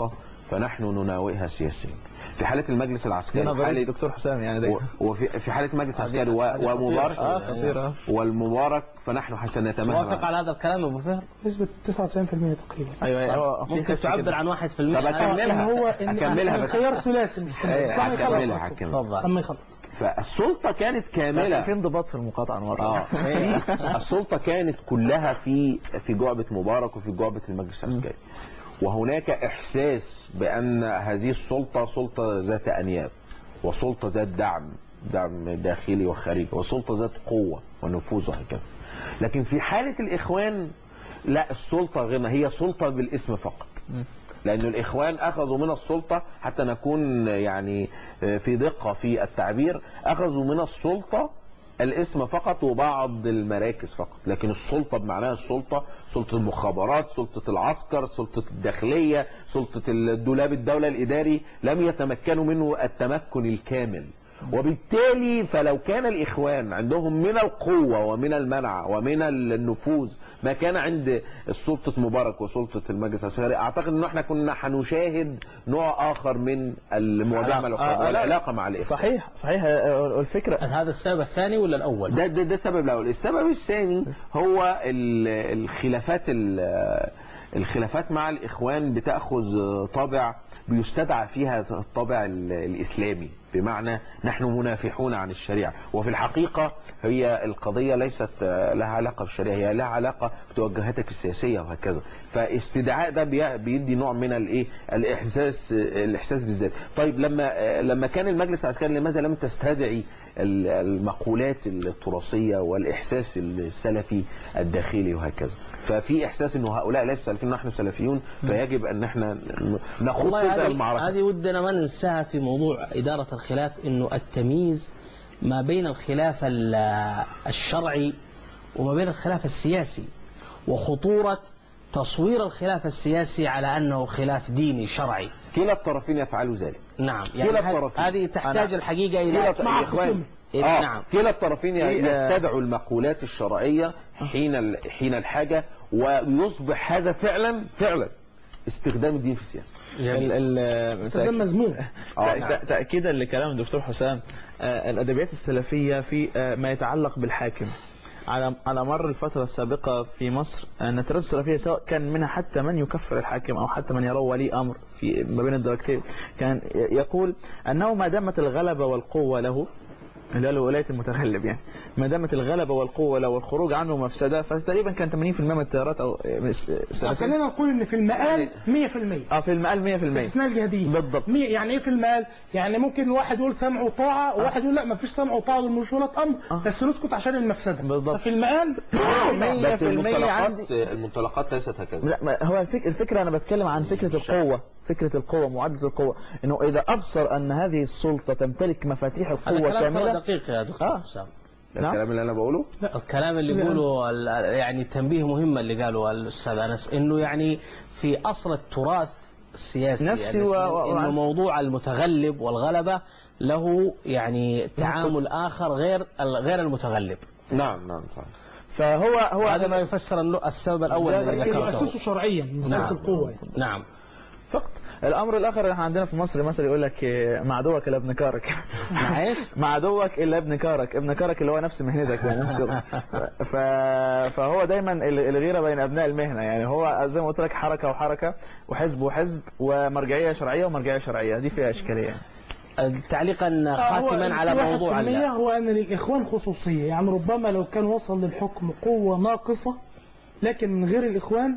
فنحن نناوئها سياسيا. في حالة المجلس العسكري حالة دكتور حسام يعني ده وفي في حالة المجلس العسكري ومبارك آه والمبارك فنحن سنتمهل. توافق على هذا الكلام ابو فهر؟ نسبة تسعة وتسعين بالمئة تقريبا. ايوه ممكن تعبر عن واحد بالمئة. طب اكملها هو اكملها بس خيار ثلاثي مش هكملها هكملها لما يخلص. فالسلطة كانت كاملة. في انضباط في المقاطعة مرة. اه السلطة كانت كلها في في جعبة مبارك وفي جعبة المجلس العسكري، وهناك إحساس بأن هذه السلطة سلطة ذات أنياب، وسلطة ذات دعم دعم داخلي وخارجي، وسلطة ذات قوة ونفوذ وهكذا. لكن في حالة الإخوان لا، السلطة غير، هي سلطة بالاسم فقط، لأن الإخوان أخذوا من السلطة، حتى نكون يعني في دقة في التعبير، أخذوا من السلطة الاسم فقط وبعض المراكز فقط، لكن السلطة بمعناها السلطة، سلطة المخابرات، سلطة العسكر، سلطة الداخلية، سلطة الدولاب الدولة الإداري، لم يتمكنوا منه التمكن الكامل. وبالتالي فلو كان الإخوان عندهم من القوة ومن المنع ومن النفوذ ما كان عند سلطة مبارك وسلطة المجلس العسكري، أعتقد أنه احنا كنا هنشاهد نوع آخر من المواجهة والعلاقة مع الإخوان. صحيح صحيح. الفكرة هذا السبب الثاني ولا الأول؟ ده ده, ده السبب الأول. السبب الثاني هو الخلافات الخلافات مع الإخوان بتأخذ طابع بيستدعى فيها الطابع الإسلامي، بمعنى نحن منافحون عن الشريعة، وفي الحقيقة هي القضية ليست لها علاقة بالشريعة، هي لها علاقة بتوجهاتك السياسية وهكذا. فاستدعاء ده بيدي نوع من الايه الإحساس الإحساس بالذات. طيب لما لما كان المجلس العسكري لماذا لم تستدعي المقولات التراثية والإحساس السلفي الداخلي وهكذا؟ ففي إحساس إنه هؤلاء ليس سلفيين، نحن سلفيون، فيجب أن احنا نخوض تلك المعركة. هذه ودنا ما ننساها في موضوع إدارة الخلاف، إنه التمييز ما بين الخلاف الشرعي وما بين الخلاف السياسي، وخطورة تصوير الخلاف السياسي على أنه خلاف ديني شرعي. كلا الطرفين يفعلوا ذلك. نعم، يعني هذه تحتاج الحقيقة إلى مع الإخوان. آه. نعم، كلا الطرفين يستدعوا المقولات الشرعية حين حين الحاجة، ويصبح هذا فعلا فعلا استخدام الدين في السياسة. استخدام مذموم. تأكيدا لكلام الدكتور حسام، الأدبيات السلفية في ما يتعلق بالحاكم على على مر الفترة السابقة في مصر، أن التراث السلفية سواء كان منها حتى من يكفر الحاكم أو حتى من يروى ولي أمر في ما بين الدرجتين، كان يقول أنه ما دامت الغلبة والقوة له، اللي هو ولاية المتغلب، يعني ما دامت الغلبة والقوة لو الخروج عنه مفسدة، فتقريبا كان ثمانين بالمئة من التيارات او خلينا نقول ان في المقال مية بالمية. اه في المقال مية بالمية استثناء الجهاديين بالضبط. يعني ايه في المقال؟ يعني ممكن واحد يقول سمع وطاعة، وواحد يقول لا ما فيش سمع وطاعة دول مش ولة امر، آه. بس نسكت عشان المفسدة. بالضبط. ففي المقال مية بالمية. عندي المنطلقات ليست هكذا. لا، هو الفكرة انا بتكلم عن فكرة القوة، فكرة القوة، معادلة القوة، انه اذا ابصر ان هذه السلطة تمتلك مفاتيح القوة كاملة. هذا دقيق يا دكتور حسام. نعم؟ الكلام اللي انا بقوله، لا. الكلام اللي يقوله يعني تنبيه مهم اللي قاله الاستاذ انس، انه يعني في اصل التراث السياسي نفسي يعني و... انه موضوع المتغلب والغلبة له يعني تعامل اخر غير غير المتغلب. نعم نعم صح. فهو هو هذا ما يفسر السبب الاول اللي ذكرته، يؤسسه شرعيا من نعم. القوة يعني. نعم فقط. الامر الاخر احنا عندنا في مصر مثل يقول لك مع عدوك الا ابن كارك. مع ايش؟ مع عدوك الا ابن كارك، ابن كارك اللي هو نفس مهنتك يعني. ف... فهو دايما الغيره بين ابناء المهنه، يعني هو زي ما قلت لك حركه وحركه وحزب وحزب ومرجعيه شرعيه ومرجعيه شرعيه، دي فيها اشكاليه. تعليقا خاتما على موضوع هو ان للاخوان خصوصيه، يعني ربما لو كان وصل للحكم قوه ناقصه لكن من غير الاخوان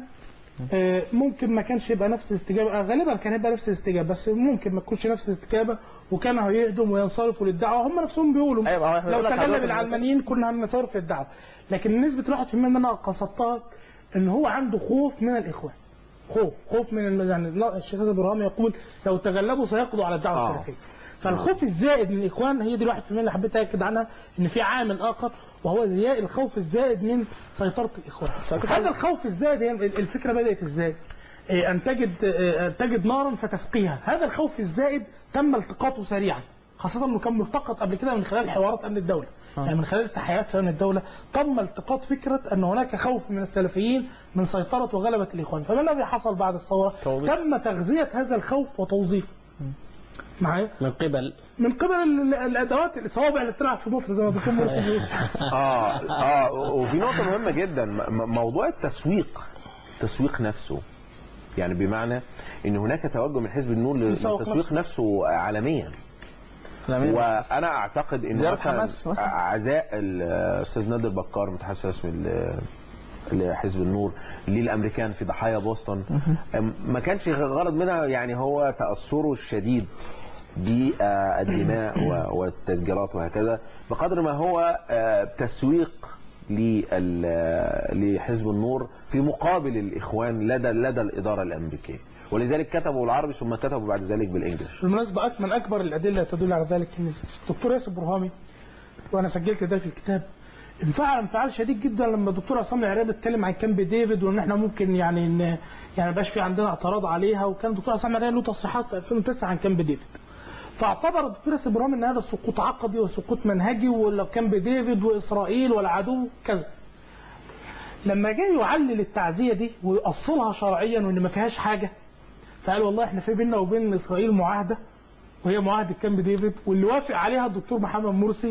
ممكن ما كانش يبقى نفس الاستجابه، غالبا كان يبقى نفس الاستجابه، بس ممكن ما تكونش نفس الاستجابه وكانوا هيهدم وينصرفوا للدعوه. هم نفسهم بيقولوا أيوة لو تغلب العلمانيين كنا هننصرف في الدعوه، لكن نسبه واحد بالمية ان انا قصدتها ان هو عنده خوف من الاخوان، خوف خوف من يعني الشيخ ابراهيم يقول لو تغلبوا سيقضوا على الدعوه السلفيه. فالخوف الزائد من الاخوان هي دي الواحد في المية اللي حبيت اكد عنها، ان في عامل اخر وهو زياء الخوف الزائد من سيطره الاخوان. هذا الخوف الزائد هي الفكره بدات ازاي؟ ان تجد تجد نارا فتسقيها. هذا الخوف الزائد تم التقاطه سريعا خاصة انه كان ملتقط قبل كده من خلال حوارات امن الدولة، يعني من خلال تحيات امن الدولة تم التقاط فكرة ان هناك خوف من السلفيين من سيطرة وغلبة الاخوان. فما الذي حصل بعد الثورة؟ تم تغذية هذا الخوف وتوظيفه معايا من قبل من قبل الادوات الصوابع اللي بتلعب في مفرد زي ما بيكون مرسي. اه اه وفي نقطة مهمة جدا، موضوع التسويق، التسويق نفسه، يعني بمعنى ان هناك توجه من حزب النور للتسويق نفسه عالميا. وانا اعتقد ان مثلا عزاء الاستاذ نادر بكار متحدث رسمي لحزب النور للامريكان في ضحايا بوسطن ما كانش غرض منها يعني هو تاثره الشديد بالدماء والتفجيرات وهكذا، بقدر ما هو تسويق لحزب النور في مقابل الاخوان لدى لدى الاداره الامريكيه، ولذلك كتبوا بالعربي ثم كتبوا بعد ذلك بالانجلش. بالمناسبه من اكبر الادله تدل على ذلك ان الدكتور ياسر برهامي، وانا سجلت ده في الكتاب، انفعل انفعال شديد جدا لما الدكتور عصام العريان اتكلم عن كامب ديفيد وان احنا ممكن يعني ان يعني ما يبقاش في عندنا اعتراض عليها، وكان الدكتور عصام العريان له تصريحات في ألفين وتسعة عن كامب ديفيد. فاعتبر الدكتور ياسر برهامي ان هذا سقوط عقدي وسقوط منهجي، ولا كامب ديفيد واسرائيل والعدو كذا. لما جاي يعلل التعزيه دي ويأصلها شرعيا وان ما فيهاش حاجه، فقال والله احنا في بيننا وبين اسرائيل معاهده وهي معاهده كامب ديفيد واللي وافق عليها الدكتور محمد مرسي.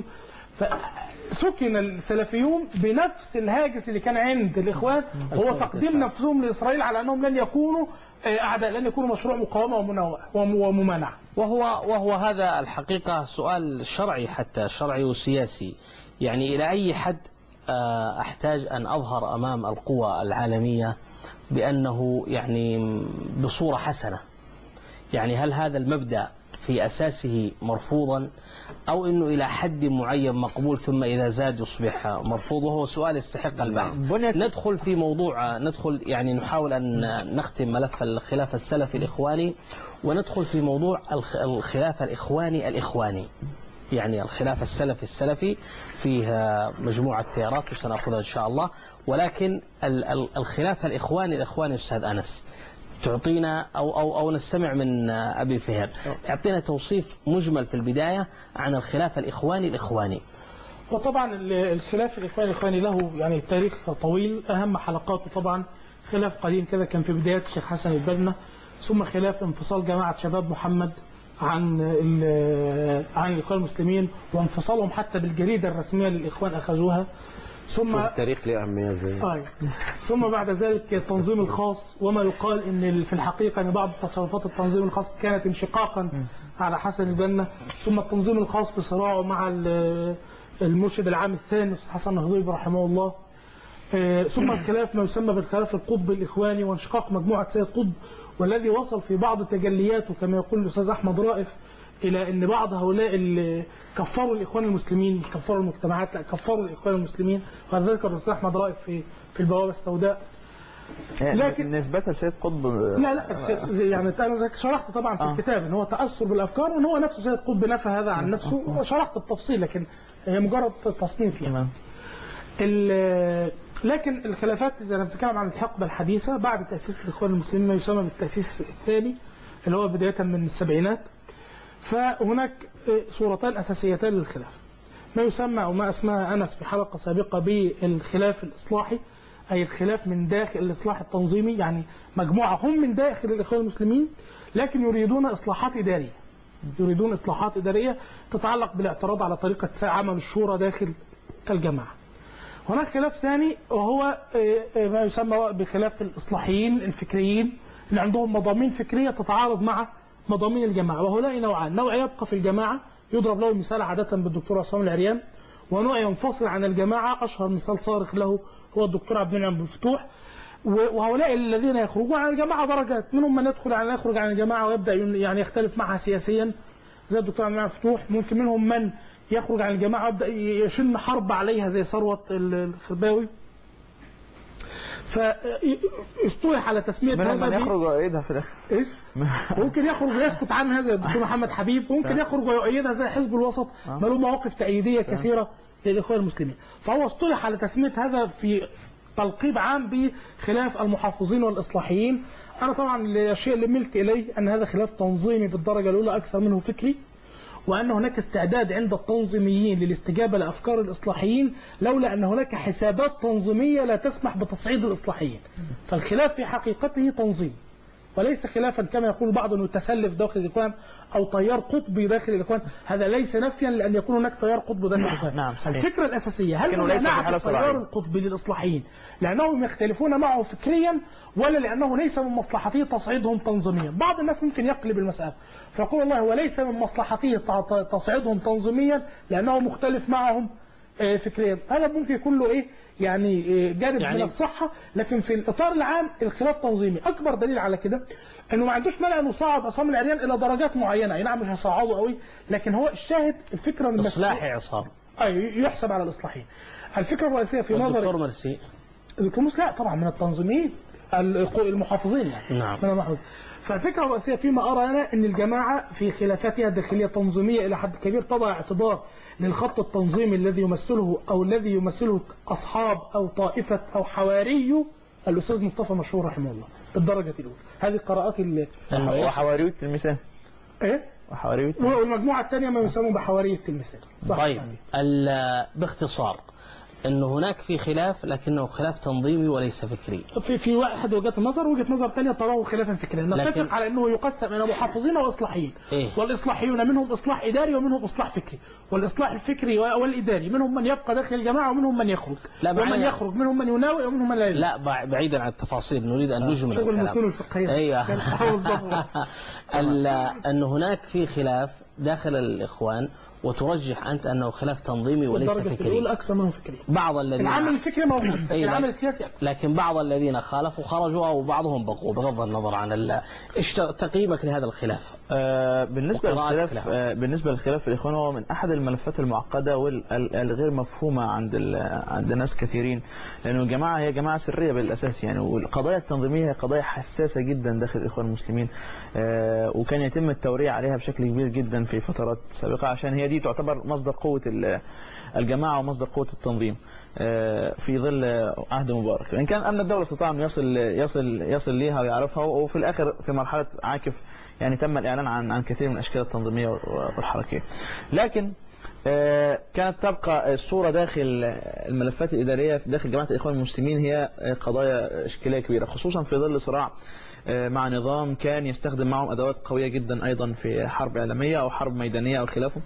فسكن السلفيون بنفس الهاجس اللي كان عند الاخوان، هو تقديم نفسهم لاسرائيل على انهم لن يكونوا اعداء، لن يكونوا مشروع مقاومه وممانعه. وهو وهو هذا الحقيقه سؤال شرعي، حتى شرعي وسياسي. يعني الى اي حد احتاج ان اظهر امام القوى العالميه بانه يعني بصوره حسنه؟ يعني هل هذا المبدا في اساسه مرفوضا، أو أنه إلى حد معين مقبول ثم إذا زاد يصبح مرفوض؟ وهو سؤال يستحق البحث. ندخل في موضوع، ندخل يعني نحاول أن نختم ملف الخلاف السلفي الإخواني، وندخل في موضوع الخلاف الإخواني الإخواني. يعني الخلاف السلفي السلفي فيها مجموعة تيارات وسنأخذها إن شاء الله، ولكن الخلاف الإخواني الإخواني أستاذ أنس، تعطينا أو, أو, أو نستمع من أبي فهر، يعطينا توصيف مجمل في البداية عن الخلاف الإخواني الإخواني. وطبعا الخلاف الإخواني الإخواني له يعني تاريخ طويل، أهم حلقاته طبعا خلاف قديم كذا كان في بدايات الشيخ حسن البنا، ثم خلاف انفصال جماعة شباب محمد عن عن الإخوان المسلمين وانفصالهم حتى بالجريدة الرسمية للإخوان أخذوها، ثم التاريخ له أهمية ازاي؟ طيب ثم بعد ذلك التنظيم الخاص، وما يقال ان في الحقيقة ان بعض تصرفات التنظيم الخاص كانت انشقاقا على حسن البنا، ثم التنظيم الخاص بصراعه مع المرشد العام الثاني حسن الهضيبي رحمه الله، ثم الخلاف ما يسمى بالخلاف القطبي الإخواني وانشقاق مجموعة سيد قطب، والذي وصل في بعض تجلياته كما يقول الأستاذ أحمد رائف إلى أن بعض هؤلاء اللي كفروا الإخوان المسلمين، كفروا المجتمعات، لا كفروا الإخوان المسلمين، وهذا ذكر الأستاذ أحمد رائف في في البوابة السوداء. لكن نسبة لسيد قطب لا لا يعني أنا شرحت طبعا في آه. الكتاب أن هو تأثر بالأفكار، وأن هو نفسه سيد قطب نفى هذا عن نفسه، وشرحت التفصيل لكن هي مجرد تصنيف يعني. لكن الخلافات إذا نتكلم عن الحقبة الحديثة بعد تأسيس الإخوان المسلمين ما يسمى بالتأسيس الثاني اللي هو بداية من السبعينات، فهناك صورتان أساسيتان للخلاف، ما يسمى أو ما أسمى أنس في حلقة سابقة بالخلاف الإصلاحي، أي الخلاف من داخل الإصلاح التنظيمي، يعني مجموعة هم من داخل الإخوان المسلمين لكن يريدون إصلاحات إدارية، يريدون إصلاحات إدارية تتعلق بالاعتراض على طريقة عمل الشورى داخل الجماعة. هناك خلاف ثاني وهو ما يسمى بخلاف الإصلاحيين الفكريين اللي عندهم مضامين فكرية تتعارض مع مضامين الجماعة، وهؤلاء نوعان، نوع يبقى في الجماعة يضرب له المثال عادة بالدكتور عصام العريان، ونوع ينفصل عن الجماعة أشهر مثال صارخ له هو الدكتور عبد المنعم بن فتوح. وهؤلاء الذين يخرجون عن الجماعة درجات، منهم من يدخل عن يخرج عن الجماعة ويبدأ يعني يختلف معها سياسيا زي الدكتور عبد المنعم بن فتوح، ممكن منهم من يخرج عن الجماعة ويبدأ يشن حرب عليها زي ثروت الخرباوي، فاصطلح على تسمية هذا من يخرج ويؤيدها في الآخر. إيش؟ ممكن يخرج ويسكت عنها زي الدكتور محمد حبيب، ممكن يخرج ويؤيدها زي حزب الوسط، ما له مواقف تأييدية كثيرة للإخوان المسلمين. فهو اصطلح على تسمية هذا في تلقيب عام بخلاف المحافظين والإصلاحيين. أنا طبعا الشيء اللي ملت إليه أن هذا خلاف تنظيمي بالدرجة الأولى أكثر منه فكري، وأن هناك استعداد عند التنظيميين للاستجابة لأفكار الإصلاحيين، لولا أن هناك حسابات تنظيمية لا تسمح بتصعيد الإصلاحيين. فالخلاف في حقيقته تنظيم وليس خلافا كما يقول بعض أنه تسلف داخل الإخوان أو تيار قطبي داخل الإخوان. هذا ليس نفيا لأن يكون هناك تيار قطبي داخل الإخوان. نعم صحيح. الفكرة الأساسية هل هو نعت التيار القطبي للإصلاحيين لأنهم يختلفون معه فكريا ولا لأنه ليس من مصلحته تصعيدهم تنظيميا؟ بعض الناس ممكن يقلب المسألة فيقول والله هو ليس من مصلحته تصعيدهم تنظيميا لأنه مختلف معهم فكريا. هذا ممكن يكون له إيه يعني جانب يعني من الصحة، لكن في الإطار العام الخلاف تنظيمي. أكبر دليل على كده انه ما عندوش مانع انه يصعد عصام العريان الى درجات معينه، اي نعم مش هيصعده قوي، لكن هو الشاهد الفكره من اصلاحي عصام اي يحسب على الاصلاحيين. الفكره الرئيسيه في نظر الدكتور مرسي الدكتور مرسي لا طبعا من التنظيميين المحافظين يعني نعم. من المحافظين. فالفكره الرئيسيه فيما ارى انا ان الجماعه في خلافاتها الداخليه تنظيميه الى حد كبير تضع اعتبار للخط التنظيمي الذي يمثله او الذي يمثله اصحاب او طائفه او حواري الاستاذ مصطفى مشهور رحمه الله بالدرجه الاولى. هذه قراءات اللي وحواري التلمسان ايه وحواري والمجموعه الثانيه ما يسمون بحواري التلمسان. طيب يعني. باختصار انه هناك في خلاف لكنه خلاف تنظيمي وليس فكري. في في واحد وجهه نظر وجهه نظر ثانيه تراه خلافا فكريا. نتفق لكن... على انه يقسم الى محافظين واصلاحيين. إيه؟ والاصلاحيون منهم اصلاح اداري ومنهم اصلاح فكري، والاصلاح الفكري والاداري منهم من يبقى داخل الجماعه ومنهم من يخرج، ومن يخرج منهم من يناوئ ومنهم من لا يناوئ. لا بعيدا عن التفاصيل نريد ان نجمل الكلام. ايوه ان هناك في خلاف داخل الاخوان وترجح أنت أنه خلاف تنظيمي وليس فكري. الأولى أكثر منه فكري. بعض الذين العمل الفكري موجود، العمل السياسي أكثر. لكن بعض الذين خالفوا خرجوا أو بعضهم بقوا بغض النظر عن ال... إيش تقييمك لهذا الخلاف؟ آه بالنسبة للخلاف آه بالنسبة للخلاف الإخوان هو من أحد الملفات المعقدة والغير مفهومة عند عند ناس كثيرين، لأنه الجماعة هي جماعة سرية بالأساس يعني، والقضايا التنظيمية هي قضايا حساسة جدا داخل الإخوان المسلمين، آه وكان يتم التوريع عليها بشكل كبير جدا في فترات سابقة عشان هي دي تعتبر مصدر قوة الجماعة ومصدر قوة التنظيم في ظل عهد مبارك. إن كان أمن الدولة استطاع أن يصل يصل يصل ليها ويعرفها، وفي الآخر في مرحلة عاكف يعني تم الإعلان عن عن كثير من الأشكال التنظيمية والحركية، لكن كانت تبقى الصورة داخل الملفات الإدارية داخل جماعة الإخوان المسلمين هي قضايا إشكالية كبيرة، خصوصا في ظل صراع مع نظام كان يستخدم معهم أدوات قوية جدا أيضا في حرب إعلامية أو حرب ميدانية أو خلافه.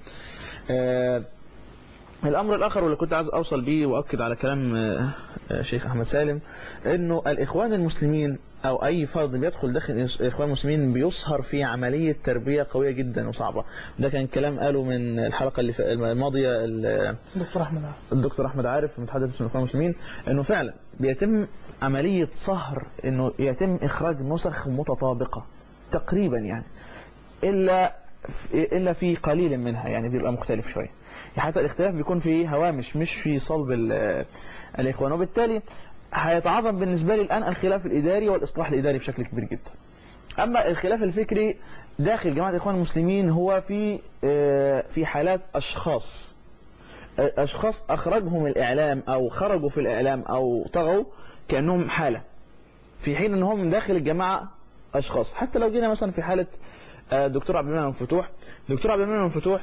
الأمر الآخر واللي كنت عايز أوصل بيه وأكد على كلام شيخ أحمد سالم، إنه الإخوان المسلمين أو أي فرد بيدخل داخل الإخوان المسلمين بيصهر في عملية تربية قوية جدا وصعبة. ده كان كلام قاله من الحلقة اللي الماضية الدكتور أحمد عارف الدكتور أحمد عارف متحدث من الإخوان المسلمين، إنه فعلا بيتم عملية صهر، إنه يتم إخراج نسخ متطابقة تقريبا يعني، إلا إلا في قليل منها يعني بيبقى مختلف شوية، حتى الاختلاف بيكون في هوامش مش في صلب الإخوان. وبالتالي هيتعظم بالنسبة لي الآن الخلاف الإداري والإصلاح الإداري بشكل كبير جدا. أما الخلاف الفكري داخل جماعة الإخوان المسلمين هو في في حالات أشخاص أشخاص أخرجهم الإعلام أو خرجوا في الإعلام أو طغوا كأنهم حالة، في حين أنهم داخل الجماعة أشخاص. حتى لو جينا مثلا في حالة دكتور عبد المنعم فتوح، دكتور عبد المنعم فتوح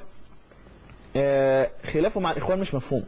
خلافه مع الإخوان مش مفهوم،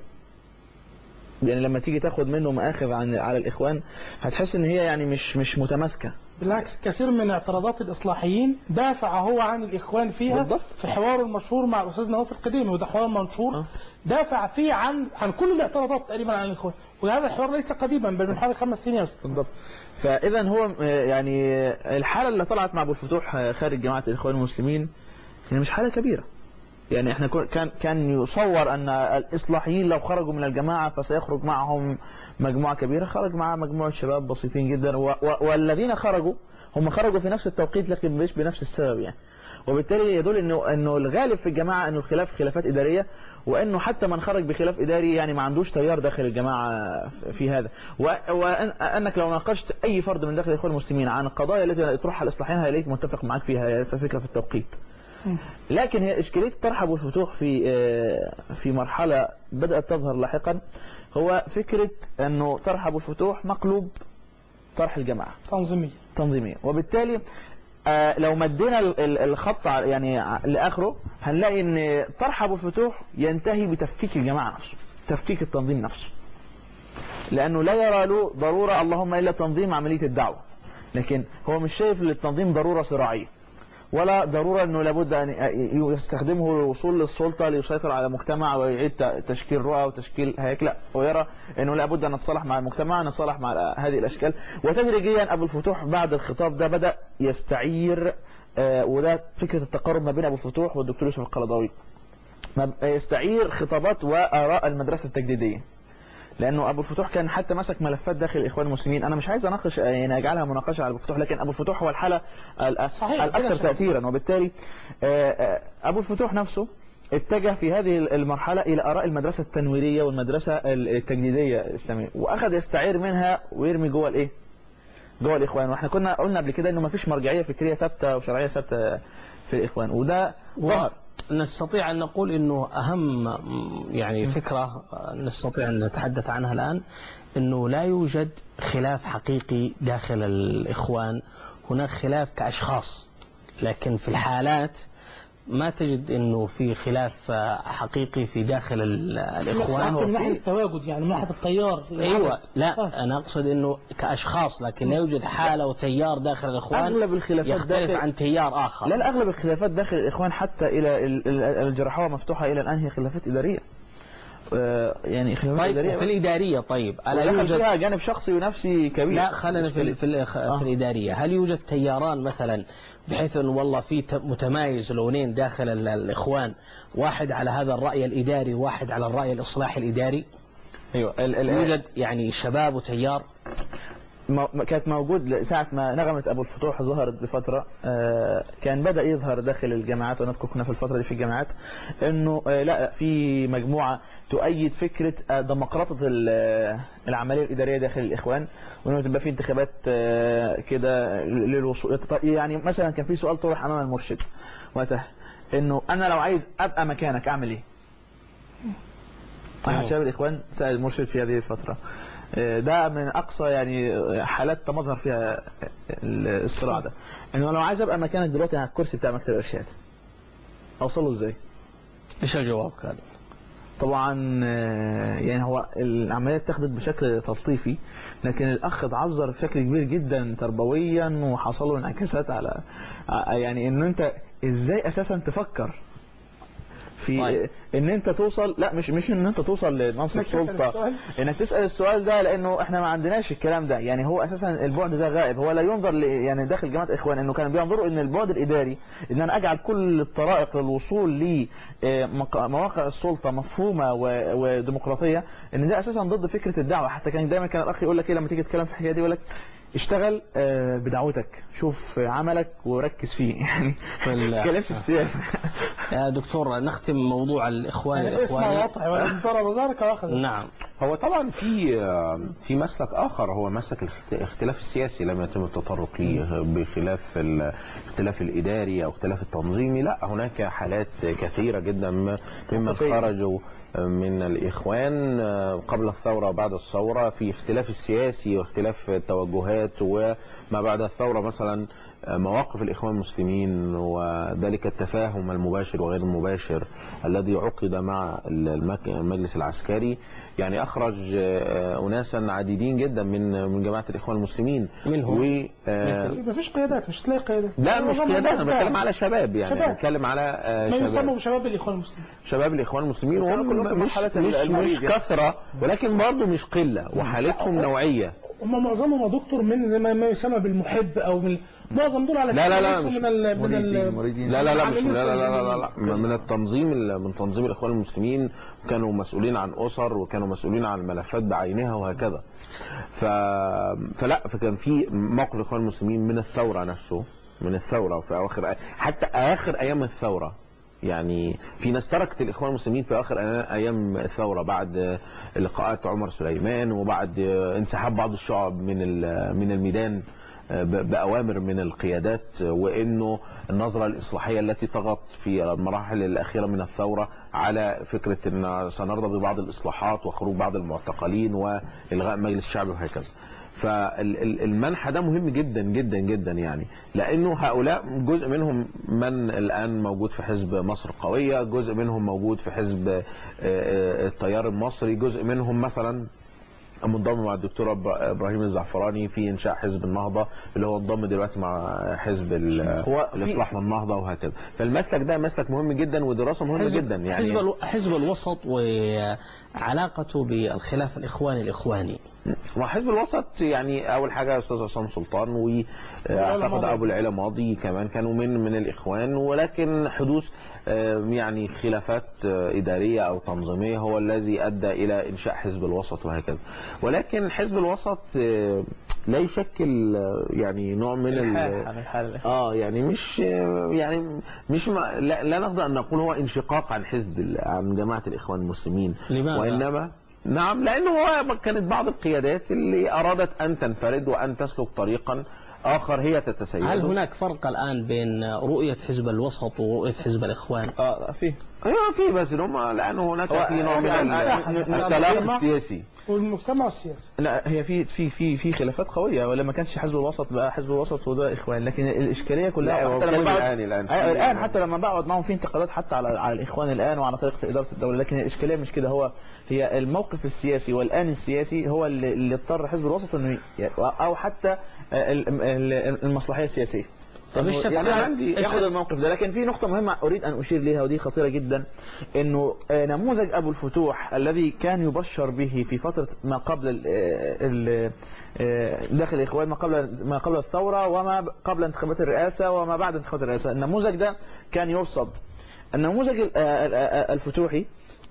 يعني لما تيجي تاخد منه مآخذ عن على الإخوان هتحس ان هي يعني مش مش متماسكة. بالعكس كثير من اعتراضات الإصلاحيين دافع هو عن الإخوان فيها بالضبط. في حواره المشهور مع الأستاذ نواف القديمي، وده حوار منشور أه. دافع فيه عن عن كل الاعتراضات تقريبا عن الإخوان، وهذا الحوار ليس قديما بل من حوالي خمس سنين بالضبط. فإذا هو يعني الحالة اللي طلعت مع أبو الفتوح خارج جماعة الإخوان المسلمين هي مش حالة كبيرة، يعني احنا كان كان يصور ان الاصلاحيين لو خرجوا من الجماعه فسيخرج معهم مجموعه كبيره، خرج مع مجموعه شباب بسيطين جدا، والذين خرجوا هم خرجوا في نفس التوقيت لكن مش بنفس السبب يعني. وبالتالي يدل انه انه الغالب في الجماعه انه الخلاف خلافات اداريه، وانه حتى من خرج بخلاف اداري يعني ما عندوش تيار داخل الجماعه في هذا، وانك لو ناقشت اي فرد من داخل الاخوان المسلمين عن القضايا التي يطرحها الاصلاحيين هيلاقيك متفق معاك فيها، فكره في التوقيت. لكن هي إشكالية طرح أبو الفتوح في في مرحلة بدأت تظهر لاحقا هو فكرة أنه طرح أبو الفتوح مقلوب طرح الجماعة تنظيمية تنظيمية وبالتالي آه لو مدينا الخط يعني لاخره هنلاقي ان طرح ابو الفتوح ينتهي بتفكيك الجماعه نفسه، تفكيك التنظيم نفسه، لانه لا يرى له ضروره اللهم الا تنظيم عمليه الدعوه، لكن هو مش شايف للتنظيم ضروره صراعيه ولا ضروره انه لابد ان يستخدمه للوصول للسلطه ليسيطر على مجتمع ويعيد تشكيل رؤى وتشكيل هيك، لا هو يرى انه لابد ان نتصالح مع المجتمع، نتصالح مع هذه الاشكال. وتدريجيا ابو الفتوح بعد الخطاب ده بدا يستعير، آه وده فكره التقارب ما بين ابو الفتوح والدكتور يوسف القرضاوي، يستعير خطابات واراء المدرسه التجديديه، لانه ابو الفتوح كان حتى مسك ملفات داخل الاخوان المسلمين. انا مش عايز اناقش يعني اجعلها مناقشه على ابو الفتوح، لكن ابو الفتوح هو الحاله الاكثر تاثيرا، وبالتالي ابو الفتوح نفسه اتجه في هذه المرحله الى اراء المدرسه التنويريه والمدرسه التجديديه الاسلاميه، واخذ يستعير منها ويرمي جوه الايه؟ جوه الاخوان. واحنا كنا قلنا قبل كده انه ما فيش مرجعيه فكريه ثابته وشرعيه ثابته في الاخوان، وده ظهر. نستطيع أن نقول أنه أهم يعني فكرة نستطيع أن نتحدث عنها الآن أنه لا يوجد خلاف حقيقي داخل الإخوان، هناك خلاف كأشخاص، لكن في الحالات ما تجد أنه في خلاف حقيقي في داخل الإخوان. من ناحية التواجد يعني من ناحية التيار. أيوة، لا أنا أقصد أنه كأشخاص، لكن لا يوجد حالة وتيار داخل الإخوان أغلب الخلافات يختلف داخل عن تيار آخر. لا لا أغلب الخلافات داخل الإخوان حتى إلى الجرحوة مفتوحة إلى الآن هي خلافات إدارية. يعني خلافات طيب إدارية في الإدارية. طيب ألا يوجد فيها جانب شخصي ونفسي كبير؟ لا خلينا في في, في آه. الإدارية. هل يوجد تياران مثلا بحيث أنه والله في متمايز لونين داخل الإخوان، واحد على هذا الرأي الإداري وواحد على الرأي الإصلاحي الإداري؟ أيوة. ال ال يوجد يعني شباب وتيار؟ كانت موجود ساعة ما نغمة أبو الفتوح ظهرت بفترة، كان بدأ يظهر داخل الجامعات، ونذكر كنا في الفترة دي في الجامعات إنه لا في مجموعة تؤيد فكرة ديمقراطية العملية الإدارية داخل الإخوان، وإنه تبقى في انتخابات كده للوصول. يعني مثلا كان في سؤال طرح أمام المرشد وقتها إنه أنا لو عايز أبقى مكانك أعمل إيه؟ أحد شباب الإخوان سأل المرشد في هذه الفترة. ده من اقصى يعني حالات تمظهر فيها الصراع ده، انه لو عايز ابقى مكانك دلوقتي على الكرسي بتاع مكتب الارشاد اوصله ازاي؟ ايش الجواب كان؟ طبعا يعني هو العمليه اتخذت بشكل تلطيفي، لكن الاخ اتعذر بشكل كبير جدا تربويا، وحصل له انعكاسات على يعني انه انت ازاي اساسا تفكر في طيب. ان انت توصل، لا مش مش ان انت توصل لمنصب سلطه، انك تسال السؤال ده، لانه احنا ما عندناش الكلام ده. يعني هو اساسا البعد ده غائب، هو لا ينظر يعني داخل جماعه اخوان انه كانوا بينظروا ان البعد الاداري، ان انا اجعل كل الطرائق للوصول لمواقع السلطه مفهومه وديمقراطيه، ان ده اساسا ضد فكره الدعوه. حتى كان دايما كان الاخ يقول لك ايه لما تيجي تتكلم في الحكايه دي، يقول لك اشتغل بدعوتك، شوف عملك وركز فيه، يعني ما تتكلمش في السياسه. يا دكتور نختم موضوع الاخوان الاخوان نعم. هو طبعا في في مسلك اخر، هو مسلك الاختلاف السياسي لم يتم التطرق ليه، بخلاف الاختلاف الاداري او اختلاف التنظيمي. لا، هناك حالات كثيره جدا ممن خرجوا من الإخوان قبل الثورة وبعد الثورة في اختلاف السياسي واختلاف التوجهات، وما بعد الثورة مثلا مواقف الإخوان المسلمين، وذلك التفاهم المباشر وغير المباشر الذي عقد مع المجلس العسكري، يعني أخرج أناسا عديدين جدا من من جماعة الإخوان المسلمين. منهم و ما فيش قيادات، مش تلاقي قيادات. لا مش قيادات، أنا بتكلم على شباب، يعني بتكلم على ما يسموا بشباب الإخوان المسلمين. شباب الإخوان المسلمين وهم مش مش كثرة، ولكن برضه مش قلة، وحالتهم نوعية. هم معظمهم يا دكتور من ما يسمى بالمحب او من معظم دول على لا لا لا من ال من ال لا لا لا مش لا لا لا لا لا من التنظيم من تنظيم الاخوان المسلمين، كانوا مسؤولين عن اسر وكانوا مسؤولين عن الملفات بعينها وهكذا. ف فلا فكان في موقف الاخوان المسلمين من الثوره نفسه، من الثوره وفي اواخر حتى اخر ايام الثوره. يعني في ناس تركت الاخوان المسلمين في اخر ايام الثوره بعد لقاءات عمر سليمان وبعد انسحاب بعض الشعب من من الميدان بأوامر من القيادات، وإنه النظرة الإصلاحية التي طغت في المراحل الأخيرة من الثورة على فكرة أن سنرضى ببعض الإصلاحات وخروج بعض المعتقلين وإلغاء مجلس الشعب وهكذا. فالمنحى ده مهم جدا جدا جدا يعني، لانه هؤلاء جزء منهم من الان موجود في حزب مصر القوية، جزء منهم موجود في حزب التيار المصري، جزء منهم مثلا منضم مع الدكتور ابراهيم الزعفراني في انشاء حزب النهضة اللي هو انضم دلوقتي مع حزب الاصلاح والنهضة وهكذا. فالمسلك ده مسلك مهم جدا ودراسة مهمة حزب جدا يعني. حزب, حزب الوسط وعلاقته بالخلاف الاخواني الاخواني وحزب الوسط يعني اول حاجه استاذ عصام سلطان واعتقد ابو العلا ماضي كمان كانوا من من الاخوان، ولكن حدوث يعني خلافات اداريه او تنظيميه هو الذي ادى الى انشاء حزب الوسط وهكذا. ولكن حزب الوسط لا يشكل يعني نوع من الحال اه يعني مش يعني مش لا, لا نقدر ان نقول هو انشقاق عن حزب عن جماعه الاخوان المسلمين، وانما نعم لأنه هو كانت بعض القيادات اللي أرادت أن تنفرد وأن تسلك طريقا آخر هي تتسيد. هل هناك فرق الآن بين رؤية حزب الوسط ورؤية حزب الإخوان؟ اه في ايوه في بس هم لأنه هناك في نوع من التلاعب السياسي والمجتمع السياسي. لا هي في في في في خلافات قوية، ولا ما كانش حزب الوسط بقى حزب الوسط وده إخوان، لكن الإشكالية كلها حتى لما الآن الآن الآن حتى لما بقعد معهم في انتقادات حتى على على الإخوان الآن وعلى طريقة إدارة الدولة، لكن الإشكالية مش كده. هو هي الموقف السياسي والآن السياسي هو اللي, اللي اضطر حزب الوسط إنه أو حتى المصلحية السياسية يعني عندي ياخد الموقف ده. لكن في نقطة مهمة أريد أن أشير لها ودي خطيرة جدا، إنه نموذج أبو الفتوح الذي كان يبشر به في فترة ما قبل ال داخل الإخوان، ما قبل ما قبل الثورة وما قبل انتخابات الرئاسة وما بعد انتخابات الرئاسة، النموذج ده كان يرصد. النموذج الفتوحي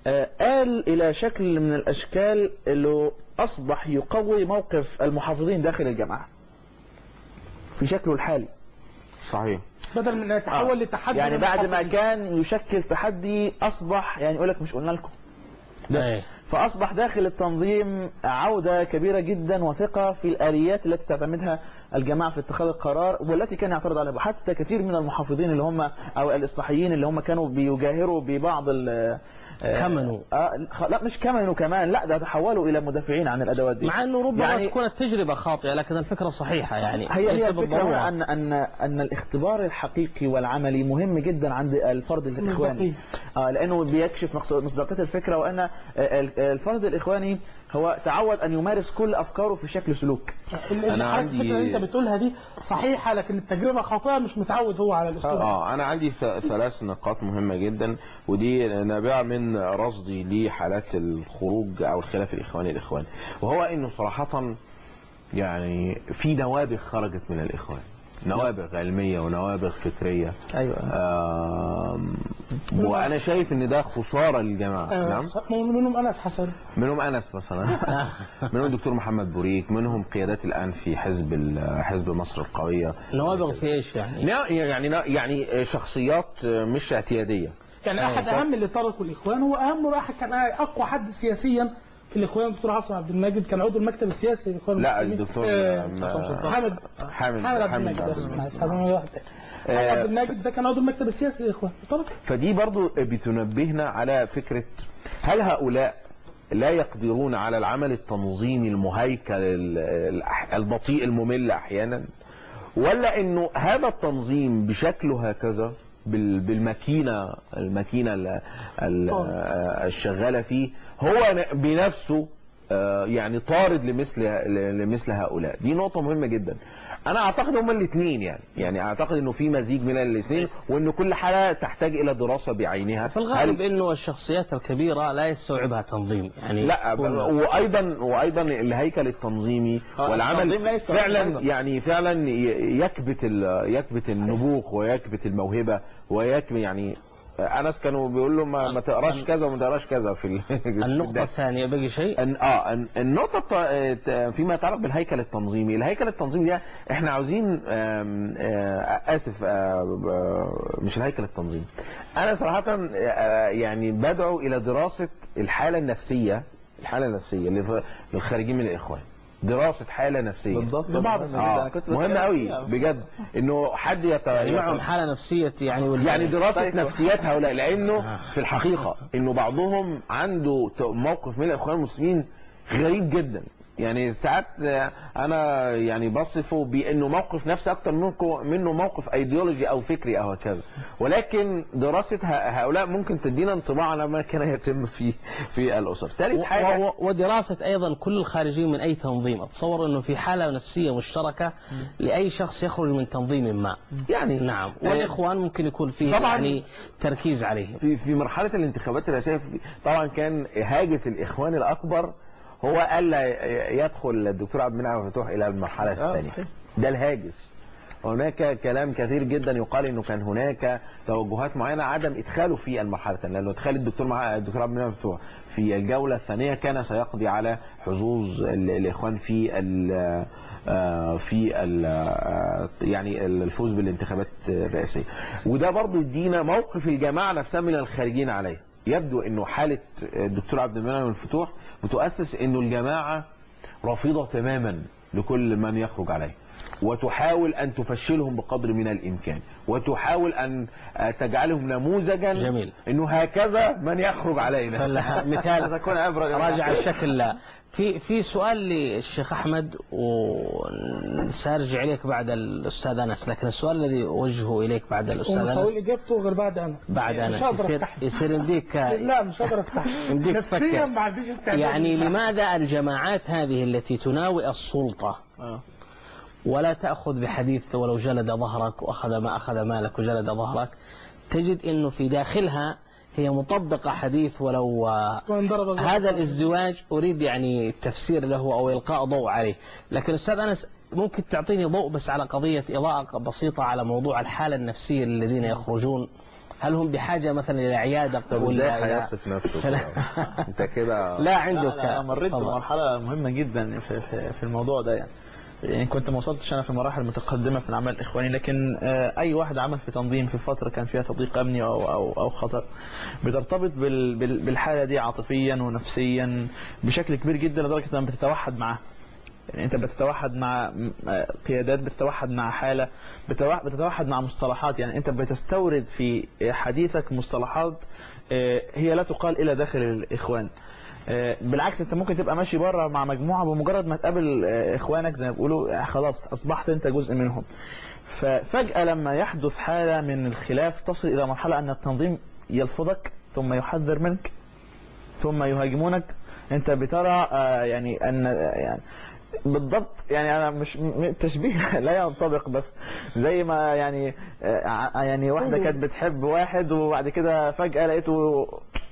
قال إلى شكل من الأشكال اللي أصبح يقوي موقف المحافظين داخل الجماعة في شكله الحالي. صحيح. بدل من يتحول آه. لتحدي يعني بعد ما كان يشكل تحدي أصبح يعني يقول لك مش قلنا لكم ده. فأصبح داخل التنظيم عودة كبيرة جدا وثقة في الآليات التي تعتمدها الجماعة في اتخاذ القرار والتي كان يعترض عليها. حتى كثير من المحافظين اللي هم أو الإصلاحيين اللي هم كانوا بيجاهروا ببعض ال كمنوا آه لا مش كمنوا كمان، لا ده تحولوا الى مدافعين عن الادوات دي، مع انه ربما يعني تكون التجربه خاطئه لكن الفكره صحيحه. يعني هي هي الفكره ان ان ان الاختبار الحقيقي والعملي مهم جدا عند الفرد الاخواني اه لانه بيكشف مصداقيه الفكره، وان الفرد الاخواني هو تعود ان يمارس كل افكاره في شكل سلوك. انا عندي الفكره اللي انت بتقولها دي صحيحه لكن التجربه خاطئه، مش متعود هو على الاسلوب. اه انا عندي ثلاث نقاط مهمه جدا ودي نابعه من رصدي لحالات الخروج او الخلاف الاخواني الاخواني، وهو انه صراحه يعني في نوابغ خرجت من الاخوان، نوابغ علميه ونوابغ فكريه. ايوه آه وانا شايف ان ده خساره للجماعه. آه نعم منهم انس حسن، منهم انس مثلا منهم الدكتور محمد بوريك، منهم قيادات الان في حزب حزب مصر القويه. نوابغ في ايش يعني؟ يعني يعني شخصيات مش اعتياديه. يعني احد اهم اللي تركوا الاخوان هو اهم واحد كان اقوى حد سياسيا في الاخوان الدكتور عاصم عبد الماجد، كان عضو المكتب السياسي للاخوان. لا الدكتور حامد حامد حامد عبد الماجد عبد الماجد ده كان عضو المكتب السياسي للاخوان. فدي برضو بتنبهنا على فكرة هل هؤلاء لا يقدرون على العمل التنظيمي المهيكل البطيء الممل احيانا، ولا انه هذا التنظيم بشكله هكذا بالماكينة الماكينة الشغالة فيه هو بنفسه يعني طارد لمثل لمثل هؤلاء. دي نقطة مهمة جدا. انا اعتقد هما الاثنين يعني يعني اعتقد انه في مزيج من الاثنين، وانه كل حالة تحتاج الى دراسة بعينها. في الغالب انه الشخصيات الكبيرة لا يستوعبها تنظيم يعني. لا وايضا وايضا الهيكل التنظيمي والعمل فعلا يعني فعلا يكبت يكبت النبوغ ويكبت الموهبة ويكبت يعني. انس كانوا بيقول له ما, ما تقراش كذا وما تقراش كذا في النقطه الثانيه. باقي شيء أن اه النقطه فيما يتعلق بالهيكل التنظيمي. الهيكل التنظيمي ده احنا عاوزين اسف مش الهيكل التنظيمي. انا صراحه يعني بدعو الى دراسه الحاله النفسيه الحاله النفسيه للخارجين من الاخوان. دراسة حالة نفسية بالضبط. آه. مهم قوي بجد انه حد يتعلم حالة نفسية يعني يعني دراسة نفسيات هؤلاء، لانه في الحقيقة انه بعضهم عنده موقف من الاخوان المسلمين غريب جدا. يعني ساعات انا يعني بصفه بانه موقف نفسي اكتر منه موقف ايديولوجي او فكري او هكذا، ولكن دراسه هؤلاء ممكن تدينا انطباع على ما كان يتم في في الاسر. ثالث حاجه ودراسه ايضا كل الخارجين من اي تنظيم. اتصور انه في حاله نفسيه مشتركه لاي شخص يخرج من تنظيم ما يعني. نعم، والاخوان ممكن يكون فيه يعني تركيز عليه. في في مرحله الانتخابات الرئاسيه طبعا كان هاجس الاخوان الاكبر هو ألا يدخل الدكتور عبد المنعم فتوح إلى المرحلة الثانية. ده الهاجس. هناك كلام كثير جدا يقال إنه كان هناك توجهات معينة عدم إدخاله في المرحلة الثانية، لأنه إدخال الدكتور مع الدكتور عبد المنعم فتوح في الجولة الثانية كان سيقضي على حظوظ الإخوان في ال في ال يعني الفوز بالانتخابات الرئاسية. وده برضو يدينا موقف الجماعة نفسها من الخارجين عليه. يبدو انه حالة الدكتور عبد المنعم الفتوح بتؤسس انه الجماعة رافضة تماما لكل من يخرج عليه، وتحاول ان تفشلهم بقدر من الامكان، وتحاول ان تجعلهم نموذجا جميل انه هكذا من يخرج علينا. مثال تكون راجع الشكل. لا في في سؤال للشيخ احمد وسارجع اليك بعد الاستاذ انس، لكن السؤال الذي اوجهه اليك بعد الاستاذ انس ومش اجابته غير بعد انا بعد انا يصير يصير يمديك لا مش قادر افتح يمديك نفسيا ما عنديش استعداد. يعني لماذا الجماعات هذه التي تناوئ السلطه ولا تاخذ بحديث ولو جلد ظهرك واخذ ما اخذ مالك وجلد ظهرك، تجد انه في داخلها هي مطبقة حديث ولو هذا الازدواج أريد يعني تفسير له أو إلقاء ضوء عليه. لكن أستاذ أنس ممكن تعطيني ضوء بس على قضية إضاءة بسيطة على موضوع الحالة النفسية للذين يخرجون؟ هل هم بحاجة مثلا إلى عيادة؟ ولا هيصف نفسه أنت كده لا عندك؟ أنا مريت بمرحلة مهمة جدا في في الموضوع ده يعني. يعني كنت ما وصلتش انا في المراحل المتقدمه في العمل الاخواني، لكن اي واحد عمل في تنظيم في فتره كان فيها تضييق امني او او او خطر بترتبط بالحاله دي عاطفيا ونفسيا بشكل كبير جدا، لدرجه انك بتتوحد معاه. يعني انت بتتوحد مع قيادات، بتتوحد مع حاله، بتتوحد مع مصطلحات. يعني انت بتستورد في حديثك مصطلحات هي لا تقال الا داخل الاخوان. بالعكس انت ممكن تبقى ماشي بره مع مجموعه، بمجرد ما تقابل اخوانك زي ما بيقولوا خلاص اصبحت انت جزء منهم. ففجاه لما يحدث حاله من الخلاف تصل الى مرحله ان التنظيم يلفظك ثم يحذر منك ثم يهاجمونك، انت بترى يعني ان يعني بالضبط يعني انا مش تشبيه لا ينطبق، بس زي ما يعني يعني واحده كانت بتحب واحد وبعد كده فجاه لقيته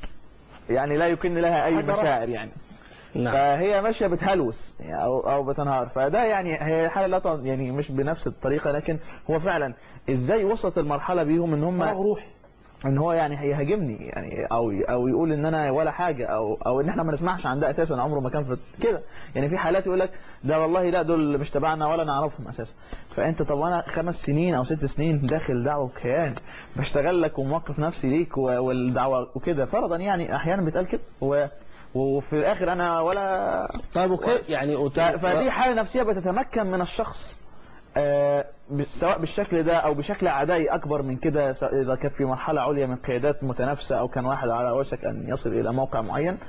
يعني لا يكن لها اي مشاعر يعني. نعم. فهي ماشيه بتهلوس او او بتنهار. فده يعني هي حاله لا يعني مش بنفس الطريقه، لكن هو فعلا ازاي وصلت المرحله بيهم ان هم روح ان هو يعني هيهاجمني يعني او او يقول ان انا ولا حاجه او او ان احنا ما نسمعش عن ده اساسا، عمره ما كان في كده. يعني في حالات يقول لك ده والله لا دول مش تبعنا ولا نعرفهم اساسا. فانت طب انا خمس سنين او ست سنين داخل دعوه كيان بشتغل لك وموقف نفسي ليك والدعوه وكده فرضا، يعني احيانا بيتقال كده وفي الاخر انا ولا طيب اوكي يعني فدي حاله نفسيه بتتمكن من الشخص آه سواء بالشكل ده او بشكل عدائي اكبر من كده، اذا كانت في مرحله عليا من قيادات متنافسه او كان واحد على وشك ان يصل الى موقع معين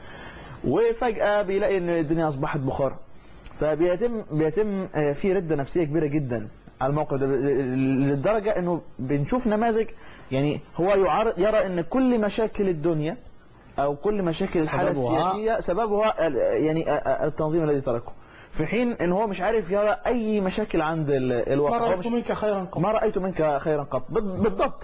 وفجاه بيلاقي ان الدنيا اصبحت بخار. فبيتم بيتم في رده نفسيه كبيره جدا على الموقع ده، للدرجه انه بنشوف نماذج يعني هو يرى ان كل مشاكل الدنيا او كل مشاكل الحاله السياسيه سببها يعني التنظيم الذي تركه، في حين ان هو مش عارف يرى اي مشاكل عند الواقع. ما رأيت منك خيرا قط ما رأيت منك خيرا قط بالضبط.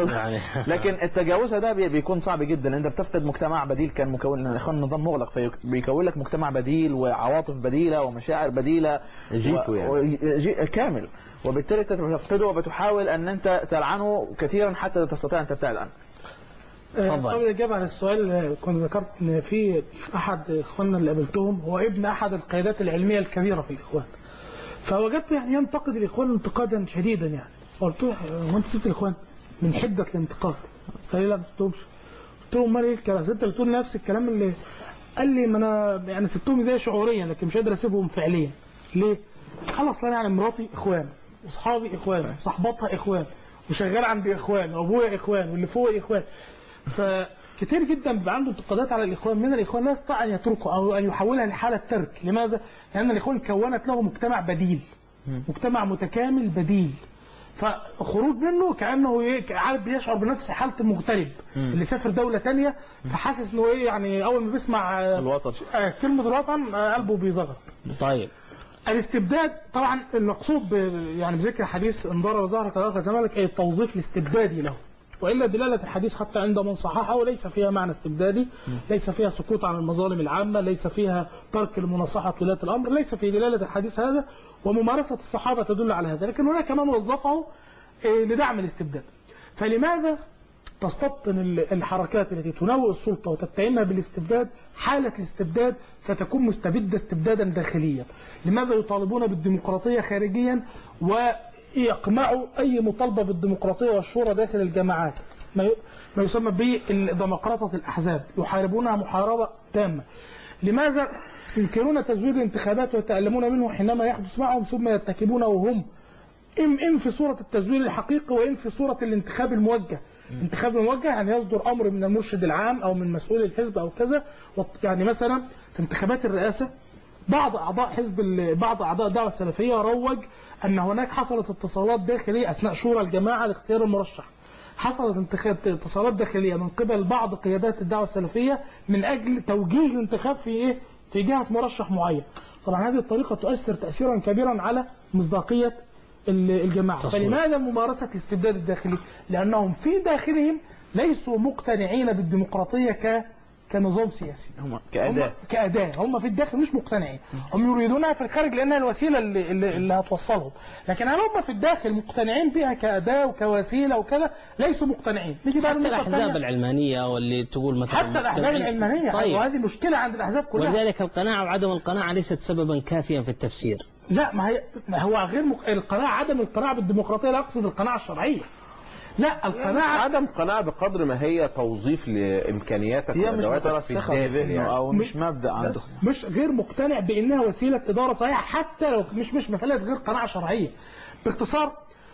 لكن التجاوزها ده بيكون صعب جدا. انت بتفتد مجتمع بديل كان مكون الاخوان نظام مغلق، فبيكون لك مجتمع بديل وعواطف بديلة ومشاعر بديلة جيتو يعني و... كامل، وبالتالي انت بتفقده وبتحاول ان انت تلعنه كثيرا حتى تستطيع ان تبتعد عنه. قبل الإجابة على السؤال كنت ذكرت ان في احد اخواننا اللي قابلتهم هو ابن احد القيادات العلمية الكبيرة في الاخوان، فوجدت يعني ينتقد الاخوان انتقادا شديدا يعني. قلت له هو انت سبت الاخوان من حدة الانتقاد؟ قال لي لا ما سبتهمش. قلت له امال ايه الكلام؟ انت بتقول نفس الكلام اللي قال لي ما انا يعني سبتهم زي شعوريا لكن مش قادر اسيبهم فعليا. ليه؟ خلاص انا يعني مراتي اخوان واصحابي اخوان وصحباتها اخوان وشغال عندي اخوان وابويا اخوان واللي فوقي اخوان. ف كتير جدا بيبقى عنده انتقادات على الاخوان، من الاخوان لا يستطيع ان يتركه او ان يحولها لحاله ترك. لماذا؟ لان الاخوان كونت له مجتمع بديل، مجتمع متكامل بديل، فخروج منه كانه ايه، عارف بيشعر بنفس حاله المغترب اللي سافر دوله ثانيه، فحاسس انه ايه يعني اول ما بيسمع الوطن كلمه الوطن قلبه بيزغط. طيب الاستبداد طبعا المقصود يعني بذكر حديث انظر وظهر كذا زمالك ايه التوظيف الاستبدادي له، والا دلاله الحديث حتى عند من صححه وليس فيها معنى استبدادي، ليس فيها سكوت عن المظالم العامه، ليس فيها ترك لمناصحه ولاة الامر، ليس في دلاله الحديث هذا، وممارسه الصحابه تدل على هذا، لكن هناك كمان وظفه لدعم الاستبداد. فلماذا تستبطن الحركات التي تنوئ السلطه وتتهمها بالاستبداد حاله الاستبداد فتكون مستبده استبدادا داخليا؟ لماذا يطالبون بالديمقراطيه خارجيا ويقمعوا اي مطالبه بالديمقراطيه والشورى داخل الجماعات، ما يسمى بديمقراطيه الاحزاب، يحاربونها محاربه تامه؟ لماذا ينكرون تزوير الانتخابات ويتألمون منه حينما يحدث معهم ثم يرتكبونه وهم إن إن في صورة التزوير الحقيقي وإن في صورة الانتخاب الموجه؟ الانتخاب الموجه يعني يصدر أمر من المرشد العام أو من مسؤول الحزب أو كذا. يعني مثلا في انتخابات الرئاسة بعض أعضاء حزب بعض أعضاء الدعوة السلفية روج أن هناك حصلت اتصالات داخلية أثناء شورى الجماعة لاختيار المرشح، حصلت اتصالات داخلية من قبل بعض قيادات الدعوة السلفية من أجل توجيه الانتخاب في إيه؟ في جهة مرشح معين. طبعا هذه الطريقة تؤثر تأثيرا كبيرا على مصداقية الجماعة. فلماذا ممارسة الاستبداد الداخلي؟ لأنهم في داخلهم ليسوا مقتنعين بالديمقراطية ك كنظام سياسي، هم كأداة. هم كأداة، هم في الداخل مش مقتنعين، هم يريدونها في الخارج لأنها الوسيلة اللي, اللي, اللي هتوصلهم، لكن هل هم في الداخل مقتنعين بها كأداة وكوسيلة وكذا؟ ليسوا مقتنعين. نيجي بقى حتى الأحزاب العلمانية واللي تقول مثلا حتى الأحزاب العلمانية. طيب. وهذه مشكلة عند الأحزاب كلها. ولذلك القناعة وعدم القناعة ليست سببا كافيا في التفسير. لا، ما هي ما هو غير مق... القناعة، عدم القناعة بالديمقراطية لا أقصد القناعة الشرعية. لا، القناعة عدم قناعة بقدر ما هي توظيف لإمكانياتك وأدواتك في الداخل يعني. أو مش مبدأ عنده، مش غير مقتنع بأنها وسيلة إدارة صحيحة، حتى لو مش مش مسألة غير قناعة شرعية. باختصار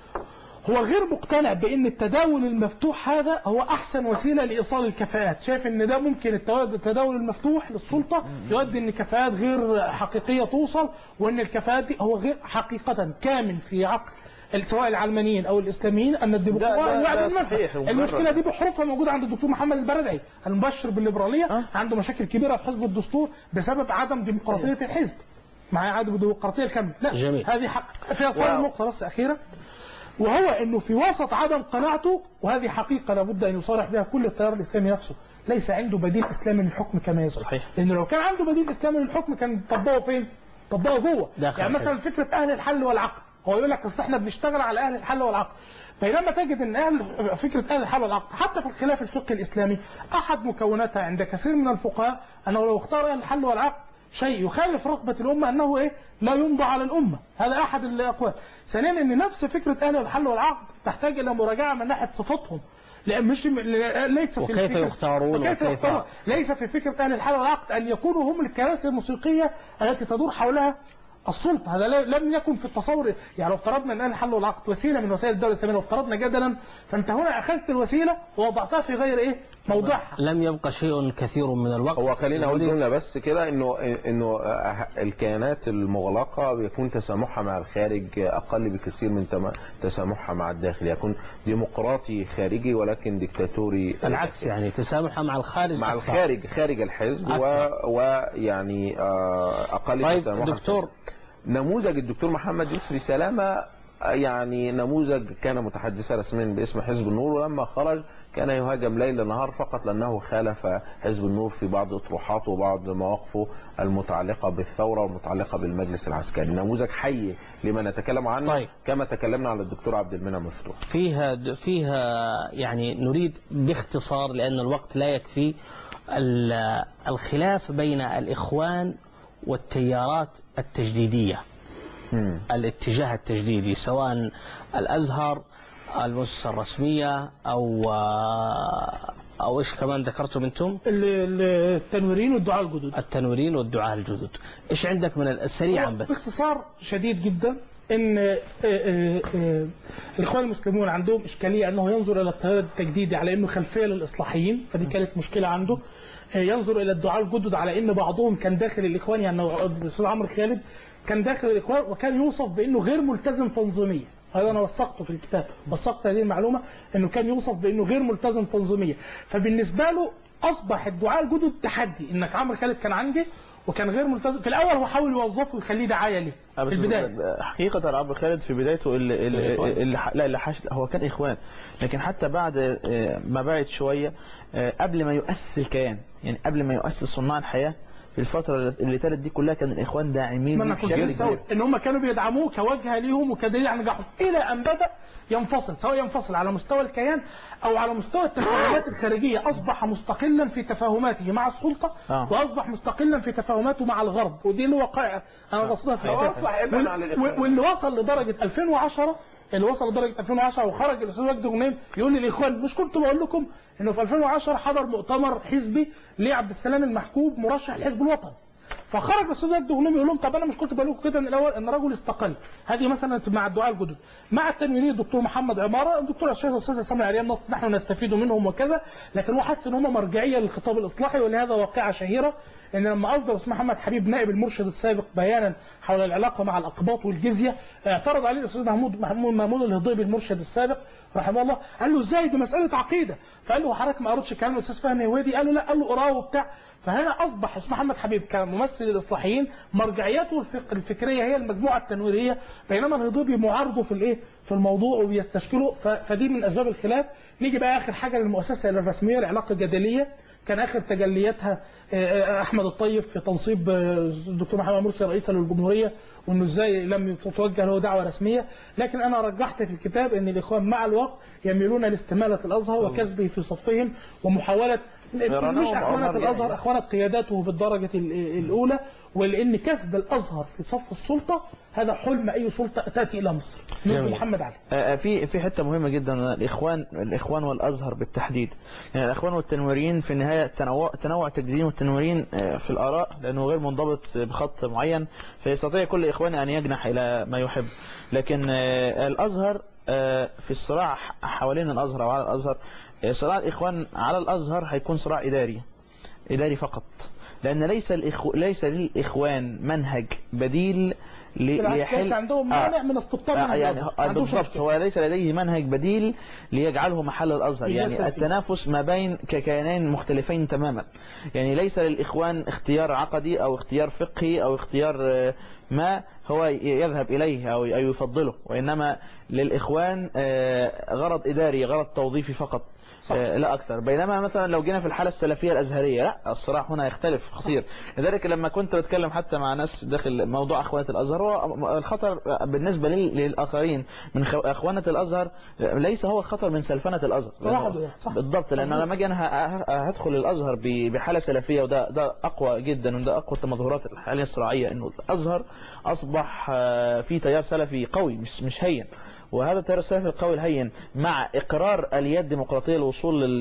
هو غير مقتنع بأن التداول المفتوح هذا هو أحسن وسيلة لإيصال الكفاءات، شايف أن ده ممكن التداول المفتوح للسلطة يؤدي أن كفاءات غير حقيقية توصل، وأن الكفاءات دي هو غير حقيقة كامن في عقل سواء العلمانيين او الاسلاميين ان الديمقراطيه. المشكله دي بحروفها موجوده عند الدكتور محمد البرادعي المبشر بالليبراليه. أه؟ عنده مشاكل كبيره في حزب الدستور بسبب عدم ديمقراطيه أه. الحزب مع عدم الديمقراطيه الكامله. لا جميل. هذه حق فيها صار نقطه بس اخيره، وهو انه في وسط عدم قناعته، وهذه حقيقه لابد ان يصارح بها كل التيار الاسلامي نفسه، ليس عنده بديل اسلامي للحكم كما يزعم. لانه لو كان عنده بديل اسلامي للحكم كان طبقه فين؟ طبقه جوه. يعني مثلا فكره اهل الحل والعقد، هو يقول لك اصل احنا بنشتغل على اهل الحل والعقد، بينما تجد ان اهل فكره اهل الحل والعقد حتى في الخلاف الفقهي الاسلامي احد مكوناتها عند كثير من الفقهاء انه لو اختار اهل الحل والعقد شيء يخالف رغبه الامه انه ايه لا يمضى على الامه، هذا احد الاقوال. ثانيا ان نفس فكره اهل الحل والعقد تحتاج الى مراجعه من ناحيه صفاتهم، لان مش ليس في وكيف يختارون وكيف يختارون ليس في فكره اهل الحل والعقد ان يكونوا هم الكراسي الموسيقيه التي تدور حولها السلطة. هذا لم يكن في التصور. يعني لو افترضنا ان الحل والعقد وسيله من وسائل الدوله الاسلاميه، لو افترضنا جدلا فانت هنا اخذت الوسيله ووضعتها في غير ايه موضعها. لم يبقى شيء كثير من الوقت. هو خلينا اقول جمله بس كده، انه انه الكيانات المغلقه بيكون تسامحها مع الخارج اقل بكثير من تسامحها مع الداخل، يكون ديمقراطي خارجي ولكن ديكتاتوري العكس، يعني تسامحها مع الخارج مع أكثر. الخارج خارج الحزب ويعني اقل طيب تسامحها. دكتور، نموذج الدكتور محمد يسري سلامة يعني نموذج كان متحدثا رسميا باسم حزب النور، ولما خرج كان يهاجم ليل نهار فقط لأنه خالف حزب النور في بعض اطروحاته وبعض مواقفه المتعلقة بالثورة والمتعلقة بالمجلس العسكري. نموذج حي لما نتكلم عنه. طيب. كما تكلمنا على الدكتور عبد المنعم مفتوح. فيها فيها يعني نريد باختصار لأن الوقت لا يكفي الخلاف بين الإخوان والتيارات التجديدية. م. الاتجاه التجديدي سواء الأزهر المؤسسة الرسمية أو أو إيش كمان ذكرتم أنتم؟ التنويرين والدعاة الجدد. التنويرين والدعاة الجدد. إيش عندك من السريعا بس؟ باختصار شديد جدا ان آه، آه، آه، الاخوان المسلمون عندهم اشكاليه انه ينظر الى التيار التجديدي على انه خلفيه للاصلاحيين، فدي كانت مشكله عنده. آه، ينظر الى الدعاة الجدد على ان بعضهم كان داخل الاخوان، يعني الاستاذ عمرو خالد كان داخل الاخوان وكان يوصف بانه غير ملتزم تنظيميا. هذا انا وثقته في الكتاب، وثقت هذه المعلومه انه كان يوصف بانه غير ملتزم تنظيميا. فبالنسبه له اصبح الدعاة الجدد تحدي، انك عمرو خالد كان عندي وكان غير ملتزم. في الاول هو حاول يوظفه ويخليه دعايه ليه في البدايه. حقيقه عمرو خالد في بدايته اللي, اللي, اللي لا اللي حش هو كان اخوان، لكن حتى بعد ما بعد شويه قبل ما يؤسس الكيان، يعني قبل ما يؤسس صناع الحياه، في الفترة اللي تالت دي كلها كان الإخوان داعمين بشكل كبير، إن هم كانوا بيدعموه كوجهة ليهم وكدليل على نجاحهم، إلى أن بدأ ينفصل، سواء ينفصل على مستوى الكيان أو على مستوى التفاهمات الخارجية. أصبح مستقلا في تفاهماته مع السلطة آه. وأصبح مستقلا في تفاهماته مع الغرب، ودي اللي وقع أنا بصدها في الكتاب. واللي وصل لدرجة ألفين وعشرة اللي وصل لدرجة ألفين وعشرة وخرج الأستاذ وجدي غنيم يقول للإخوان مش كنت بقول لكم إنه في ألفين وعشرة حضر مؤتمر حزبي لعبد السلام المحكوب مرشح الحزب الوطني، فخرج الاستاذ وجدي غنيم يقول لهم طب انا مش كنت بقول لكم كده من الاول ان رجل استقل. هذه مثلا مع الدعاء الجدد. مع التنويري الدكتور محمد عماره، الدكتور الشيخ الاستاذ سامي عريان، نحن نستفيد منهم وكذا، لكن هو حس ان هم مرجعيه للخطاب الاصلاحي. ولهذا واقعه شهيره ان لما اصدر الاستاذ محمد حبيب نائب المرشد السابق بيانا حول العلاقه مع الاقباط والجزيه، اعترض عليه الاستاذ محمود محمود مامون الهضيبي المرشد السابق رحمه الله، قال له ازاي دي مساله عقيده؟ فقال له حضرتك ما قريتش كلام الاستاذ فهمي هويدي؟ قال له لا، قال له قراه وبتاع. فهنا اصبح الاستاذ محمد حبيب كممثل الاصلاحيين مرجعيته الفكريه هي المجموعه التنويريه، بينما الهضيبي معارضه في الايه في الموضوع وبيستشكله. فدي من اسباب الخلاف. نيجي بقى اخر حاجه للمؤسسه الرسميه، العلاقه الجدليه، كان اخر تجلياتها احمد الطيب في تنصيب الدكتور محمد مرسي رئيسا للجمهوريه، وانه ازاي لم تتوجه له دعوه رسميه. لكن انا رجحت في الكتاب ان الاخوان مع الوقت يميلون لاستماله الازهر وكسبه في صفهم ومحاوله مش اخوانه الازهر، اخوانه قياداته بالدرجه الاولى، ولان كسب الازهر في صف السلطه هذا حلم اي سلطه تاتي الى مصر. محمد علي في في حته مهمه جدا، الاخوان الاخوان والازهر بالتحديد، يعني الاخوان والتنويريين في النهايه تنوع تنوع تجديد والتنويريين في الاراء لانه غير منضبط بخط معين، فيستطيع كل اخوان ان يجنح الى ما يحب. لكن الازهر في الصراع حوالين الازهر او على الازهر، صراع الإخوان على الأزهر هيكون صراع إداري إداري فقط، لأن ليس الإخو... ليس للإخوان منهج بديل ليحل عندهم مانع آه. من استبطان آه يعني بالضبط، هو ليس لديه منهج بديل ليجعله محل الأزهر، يعني التنافس ما بين ككيانين مختلفين تماما. يعني ليس للإخوان اختيار عقدي أو اختيار فقهي أو اختيار ما هو يذهب إليه أو يفضله، وإنما للإخوان غرض إداري، غرض توظيفي فقط صح. لا أكثر. بينما مثلا لو جينا في الحالة السلفية الأزهرية لا، الصراع هنا يختلف خطير. لذلك لما كنت بتكلم حتى مع ناس داخل موضوع أخوانة الأزهر، هو الخطر بالنسبة لي للآخرين من أخوانة الأزهر ليس هو الخطر من سلفنة الأزهر بالضبط، لأن لما أجي أنا هدخل الأزهر بحالة سلفية، وده ده أقوى جدا وده أقوى التمظهرات الحالية الصراعية، إنه الأزهر أصبح في تيار سلفي قوي مش مش هين، وهذا التيار السلفي القوي الهين مع إقرار آليات ديمقراطية للوصول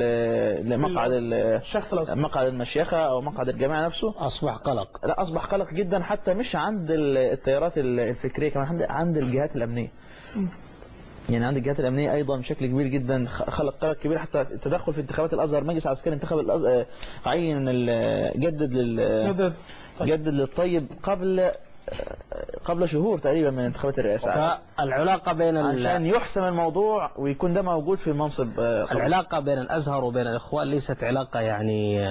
لمقعد مقعد المشيخة أو مقعد الجماعة نفسه، أصبح قلق. لا، أصبح قلق جدا، حتى مش عند التيارات الفكرية، كمان عند عند الجهات الأمنية. يعني عند الجهات الأمنية أيضا بشكل كبير جدا خلق قلق كبير، حتى التدخل في انتخابات الأزهر. مجلس عسكري انتخب الأزهر، عين جدد لل جدد للطيب قبل قبل شهور تقريبا من انتخابات الرئاسة. فالعلاقة بين عشان يحسم الموضوع ويكون ده موجود في منصب. العلاقة بين الأزهر وبين الإخوان ليست علاقة يعني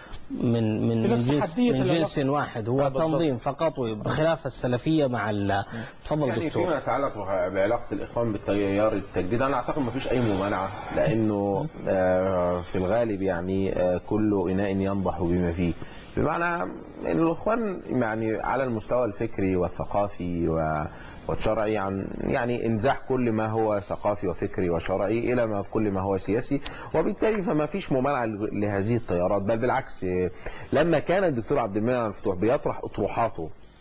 من من من جنس, من جنس واحد، هو تنظيم فقط، بخلاف السلفية مع تفضل يعني دكتور. فيما يتعلق بعلاقة الإخوان بالتيار التجديد، أنا أعتقد ما فيش أي ممانعة، لأنه في الغالب يعني كل إناء ينضح بما فيه، بمعنى ان الاخوان يعني على المستوى الفكري والثقافي والشرعي عن يعني انزاح كل ما هو ثقافي وفكري وشرعي الى ما كل ما هو سياسي، وبالتالي فما فيش ممانعه لهذه التيارات. بل بالعكس، لما كان الدكتور عبد المنعم مفتوح بيطرح اطروحاته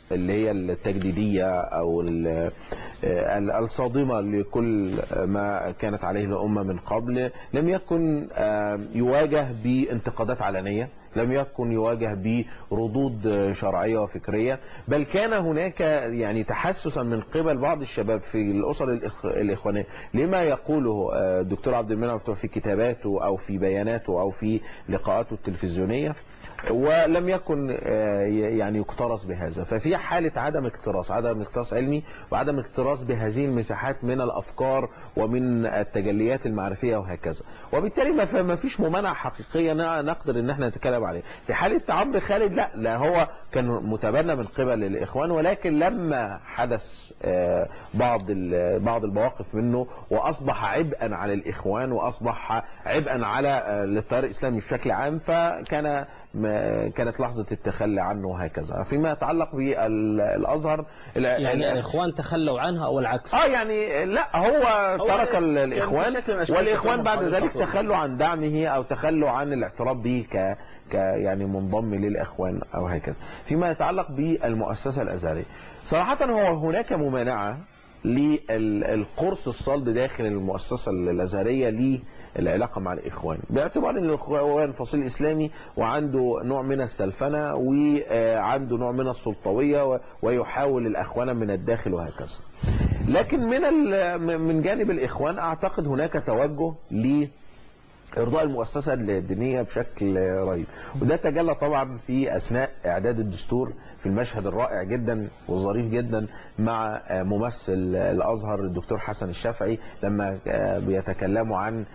اللي هي التجديدية أو الصادمة لكل ما كانت عليه الأمة من قبل، لم يكن يواجه بانتقادات علنية، لم يكن يواجه بردود شرعية وفكرية، بل كان هناك يعني تحسسا من قبل بعض الشباب في الأسر الإخوانية لما يقوله الدكتور عبد المنعم في كتاباته أو في بياناته أو في لقاءاته التلفزيونية، ولم يكن يعني يكترث بهذا. ففي حالة عدم اكتراث، عدم اكتراث علمي وعدم اكتراث بهذه المساحات من الأفكار ومن التجليات المعرفية وهكذا، وبالتالي ما فيش ممانعة حقيقية نقدر ان احنا نتكلم عليه. في حالة عمرو خالد لا لا هو كان متبنى من قبل الإخوان، ولكن لما حدث بعض بعض المواقف منه وأصبح عبئا على الإخوان وأصبح عبئا على التيار الإسلامي بشكل عام، فكان كانت لحظة التخلي عنه وهكذا. فيما يتعلق بالأزهر يعني الإخوان تخلوا عنها أو العكس؟ اه يعني لا هو ترك الإخوان والإخوان بعد ذلك تخلوا عن دعمه أو تخلوا عن الاعتراف به ك ك يعني منضم للإخوان أو هكذا. فيما يتعلق بالمؤسسة الأزهرية صراحة هو هناك ممانعة للقرص الصلب داخل المؤسسة الأزهرية للعلاقة مع الإخوان، باعتبار أن الإخوان فصيل إسلامي وعنده نوع من السلفنة وعنده نوع من السلطوية ويحاول الأخوان من الداخل وهكذا. لكن من من جانب الإخوان أعتقد هناك توجه ل إرضاء المؤسسة الدينية بشكل رهيب، وده تجلى طبعا في أثناء إعداد الدستور في المشهد الرائع جدا والظريف جدا مع ممثل الأزهر الدكتور حسن الشافعي لما بيتكلموا عن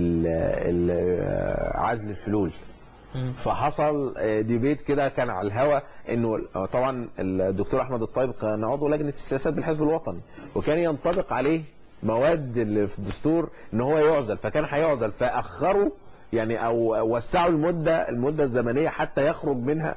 عزل الفلول. فحصل ديبيت كده كان على الهوا انه طبعا الدكتور احمد الطيب كان عضو لجنة السياسات بالحزب الوطني، وكان ينطبق عليه مواد اللي في الدستور ان هو يعزل، فكان هيعزل فاخروا يعني او وسعوا المده المده الزمنيه حتى يخرج منها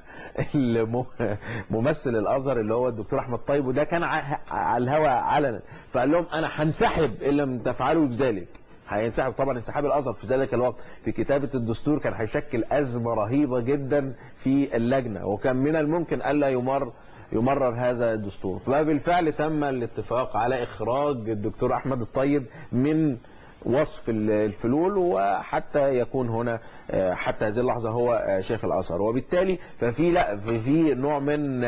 ممثل الازهر اللي هو الدكتور احمد طيب، وده كان على الهوا علنا، فقال لهم انا هنسحب ان لم تفعلوا ذلك. هينسحب طبعا. انسحاب الازهر في ذلك الوقت في كتابه الدستور كان هيشكل ازمه رهيبه جدا في اللجنه، وكان من الممكن الا يمر يمرر هذا الدستور. فبالفعل تم الاتفاق على اخراج الدكتور احمد الطيب من وصف الفلول، وحتى يكون هنا حتى هذه اللحظة هو شيخ الازهر. وبالتالي ففي لا في نوع من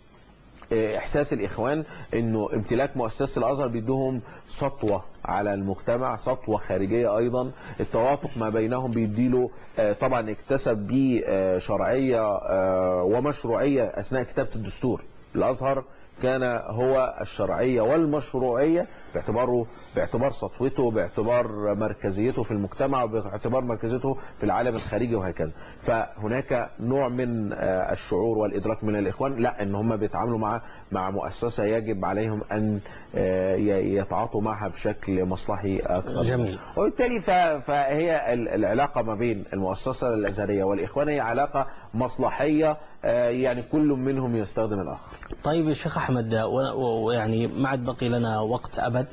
احساس الاخوان انه امتلاك مؤسسة الازهر بيدوهم سطوة على المجتمع، سطوة خارجية ايضا. التوافق ما بينهم بيديله طبعا اكتسب بيه شرعية ومشروعية اثناء كتابة الدستور. الازهر كان هو الشرعية والمشروعية باعتباره باعتبار سطوته، باعتبار مركزيته في المجتمع، باعتبار مركزيته في العالم الخارجي وهكذا. فهناك نوع من الشعور والإدراك من الإخوان لا ان هم بيتعاملوا مع مع مؤسسة يجب عليهم ان يتعاطوا معها بشكل مصلحي اكثر. جميل. وبالتالي فهي العلاقة ما بين المؤسسة الأزهرية والإخوان هي علاقة مصلحية، يعني كل منهم يستخدم الآخر. طيب يا شيخ أحمد، ويعني ما عاد بقي لنا وقت أبد،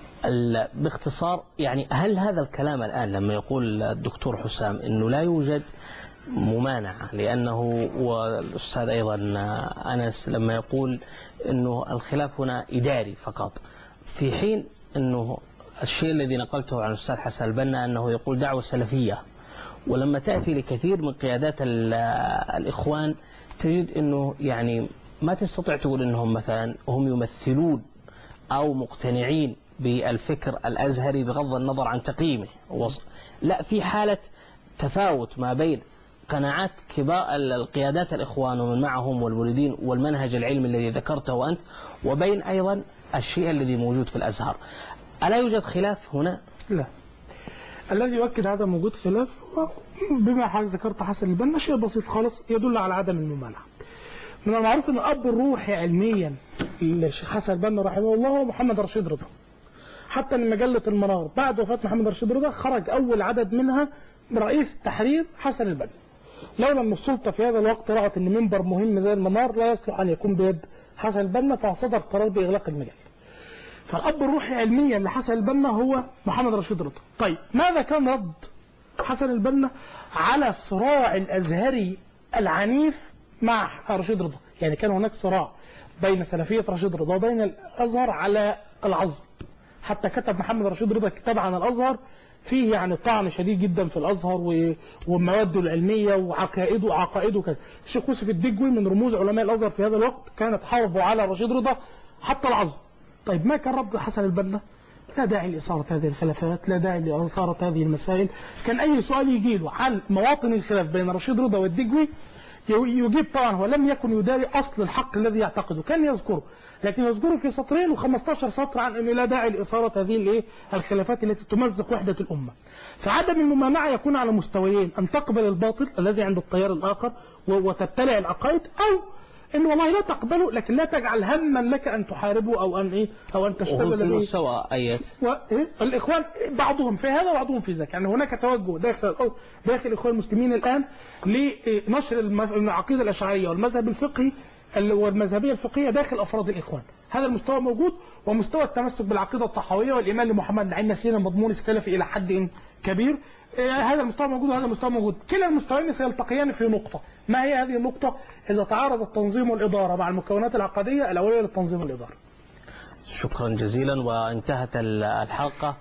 باختصار يعني هل هذا الكلام الآن لما يقول الدكتور حسام أنه لا يوجد ممانعة، لأنه والأستاذ أيضا أنس لما يقول أنه الخلاف هنا إداري فقط، في حين أنه الشيء الذي نقلته عن الأستاذ حسن البنا أنه يقول دعوة سلفية، ولما تأتي لكثير من قيادات الإخوان تجد أنه يعني ما تستطيع تقول أنهم مثلا هم يمثلون أو مقتنعين بالفكر الأزهري بغض النظر عن تقييمه، لا، في حالة تفاوت ما بين قناعات كبار القيادات الإخوان ومن معهم والمريدين والمنهج العلمي الذي ذكرته أنت، وبين أيضا الشيء الذي موجود في الأزهر. ألا يوجد خلاف هنا؟ لا، الذي يؤكد عدم وجود خلاف بما حضرتك ذكرت حسن البنا شيء بسيط خالص يدل على عدم الممانعة. من المعروف ان الاب الروحي علميا للشيخ حسن البنا رحمه الله هو محمد رشيد رضا. حتى ان مجله المنار بعد وفاه محمد رشيد رضا خرج اول عدد منها برئيس التحرير حسن البنا. لولا ان السلطه في هذا الوقت رأت ان منبر مهم زي المنار لا يصلح ان يكون بيد حسن البنا، فصدر قرار باغلاق المجله. فالاب الروحي علميا لحسن البنا هو محمد رشيد رضا. طيب ماذا كان رد حسن البنا على الصراع الازهري العنيف مع رشيد رضا؟ يعني كان هناك صراع بين سلفية رشيد رضا وبين الأزهر على العظم. حتى كتب محمد رشيد رضا كتاب عن الأزهر فيه يعني طعن شديد جدا في الأزهر ومواده العلمية وعقائده وعقائده كذا. الشيخ يوسف الدجوي من رموز علماء الأزهر في هذا الوقت كانت حربه على رشيد رضا حتى العظم. طيب ما كان رد حسن البنا؟ لا داعي لإثارة هذه الخلافات، لا داعي لإثارة هذه المسائل. كان أي سؤال يجي له عن مواطن الخلاف بين رشيد رضا والدجوي يجيب طبعا هو لم يكن يداري أصل الحق الذي يعتقده، كان يذكره، لكن يذكره في سطرين وخمستاشر سطر عن أنه لا داعي لإثارة هذه الايه الخلافات التي تمزق وحدة الأمة. فعدم الممانعة يكون على مستويين، أن تقبل الباطل الذي عند التيار الآخر وتبتلع العقائد، أو إن والله لا تقبله لكن لا تجعل هما لك أن تحاربه أو أن إيه أو أن تشتغل به. وهم سواء أيات الإخوان بعضهم في هذا وبعضهم في ذاك، يعني هناك توجه داخل داخل الإخوان المسلمين الآن لنشر العقيدة الأشعرية والمذهب الفقهي والمذهبية الفقهية داخل أفراد الإخوان. هذا المستوى موجود، ومستوى التمسك بالعقيدة الطحاوية والإيمان لمحمد بن عين سينا المضمون السلفي إلى حد كبير، هذا المستوى موجود وهذا المستوى موجود. كلا المستويين سيلتقيان في نقطة، ما هي هذه النقطة؟ إذا تعارض التنظيم والإدارة مع المكونات العقدية الأولية للتنظيم والإدارة. شكرا جزيلا، وانتهت الحلقة،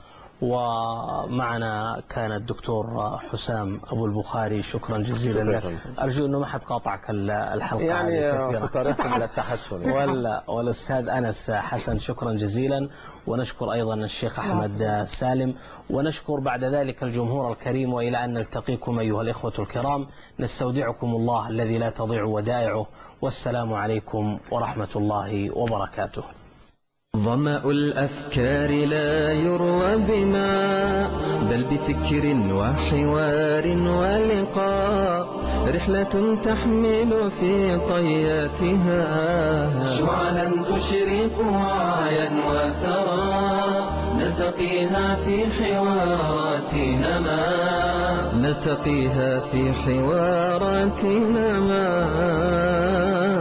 ومعنا كان الدكتور حسام أبو البخاري. شكرا جزيلا لك. أرجو أنه ما حد قاطعك الحلقة يعني في طريقة على التحسن. والأستاذ أنس حسن شكرا جزيلا، ونشكر أيضا الشيخ أحمد سالم، ونشكر بعد ذلك الجمهور الكريم. وإلى أن نلتقيكم أيها الإخوة الكرام نستودعكم الله الذي لا تضيع ودائعه، والسلام عليكم ورحمة الله وبركاته. ظمأ الأفكار لا يروى بماء، بل بفكر وحوار ولقاء، رحلة تحمل في طياتها شعلا تشرق وعيا وثرى، نلتقيها في حوارات نما، نلتقيها في حوارات نما.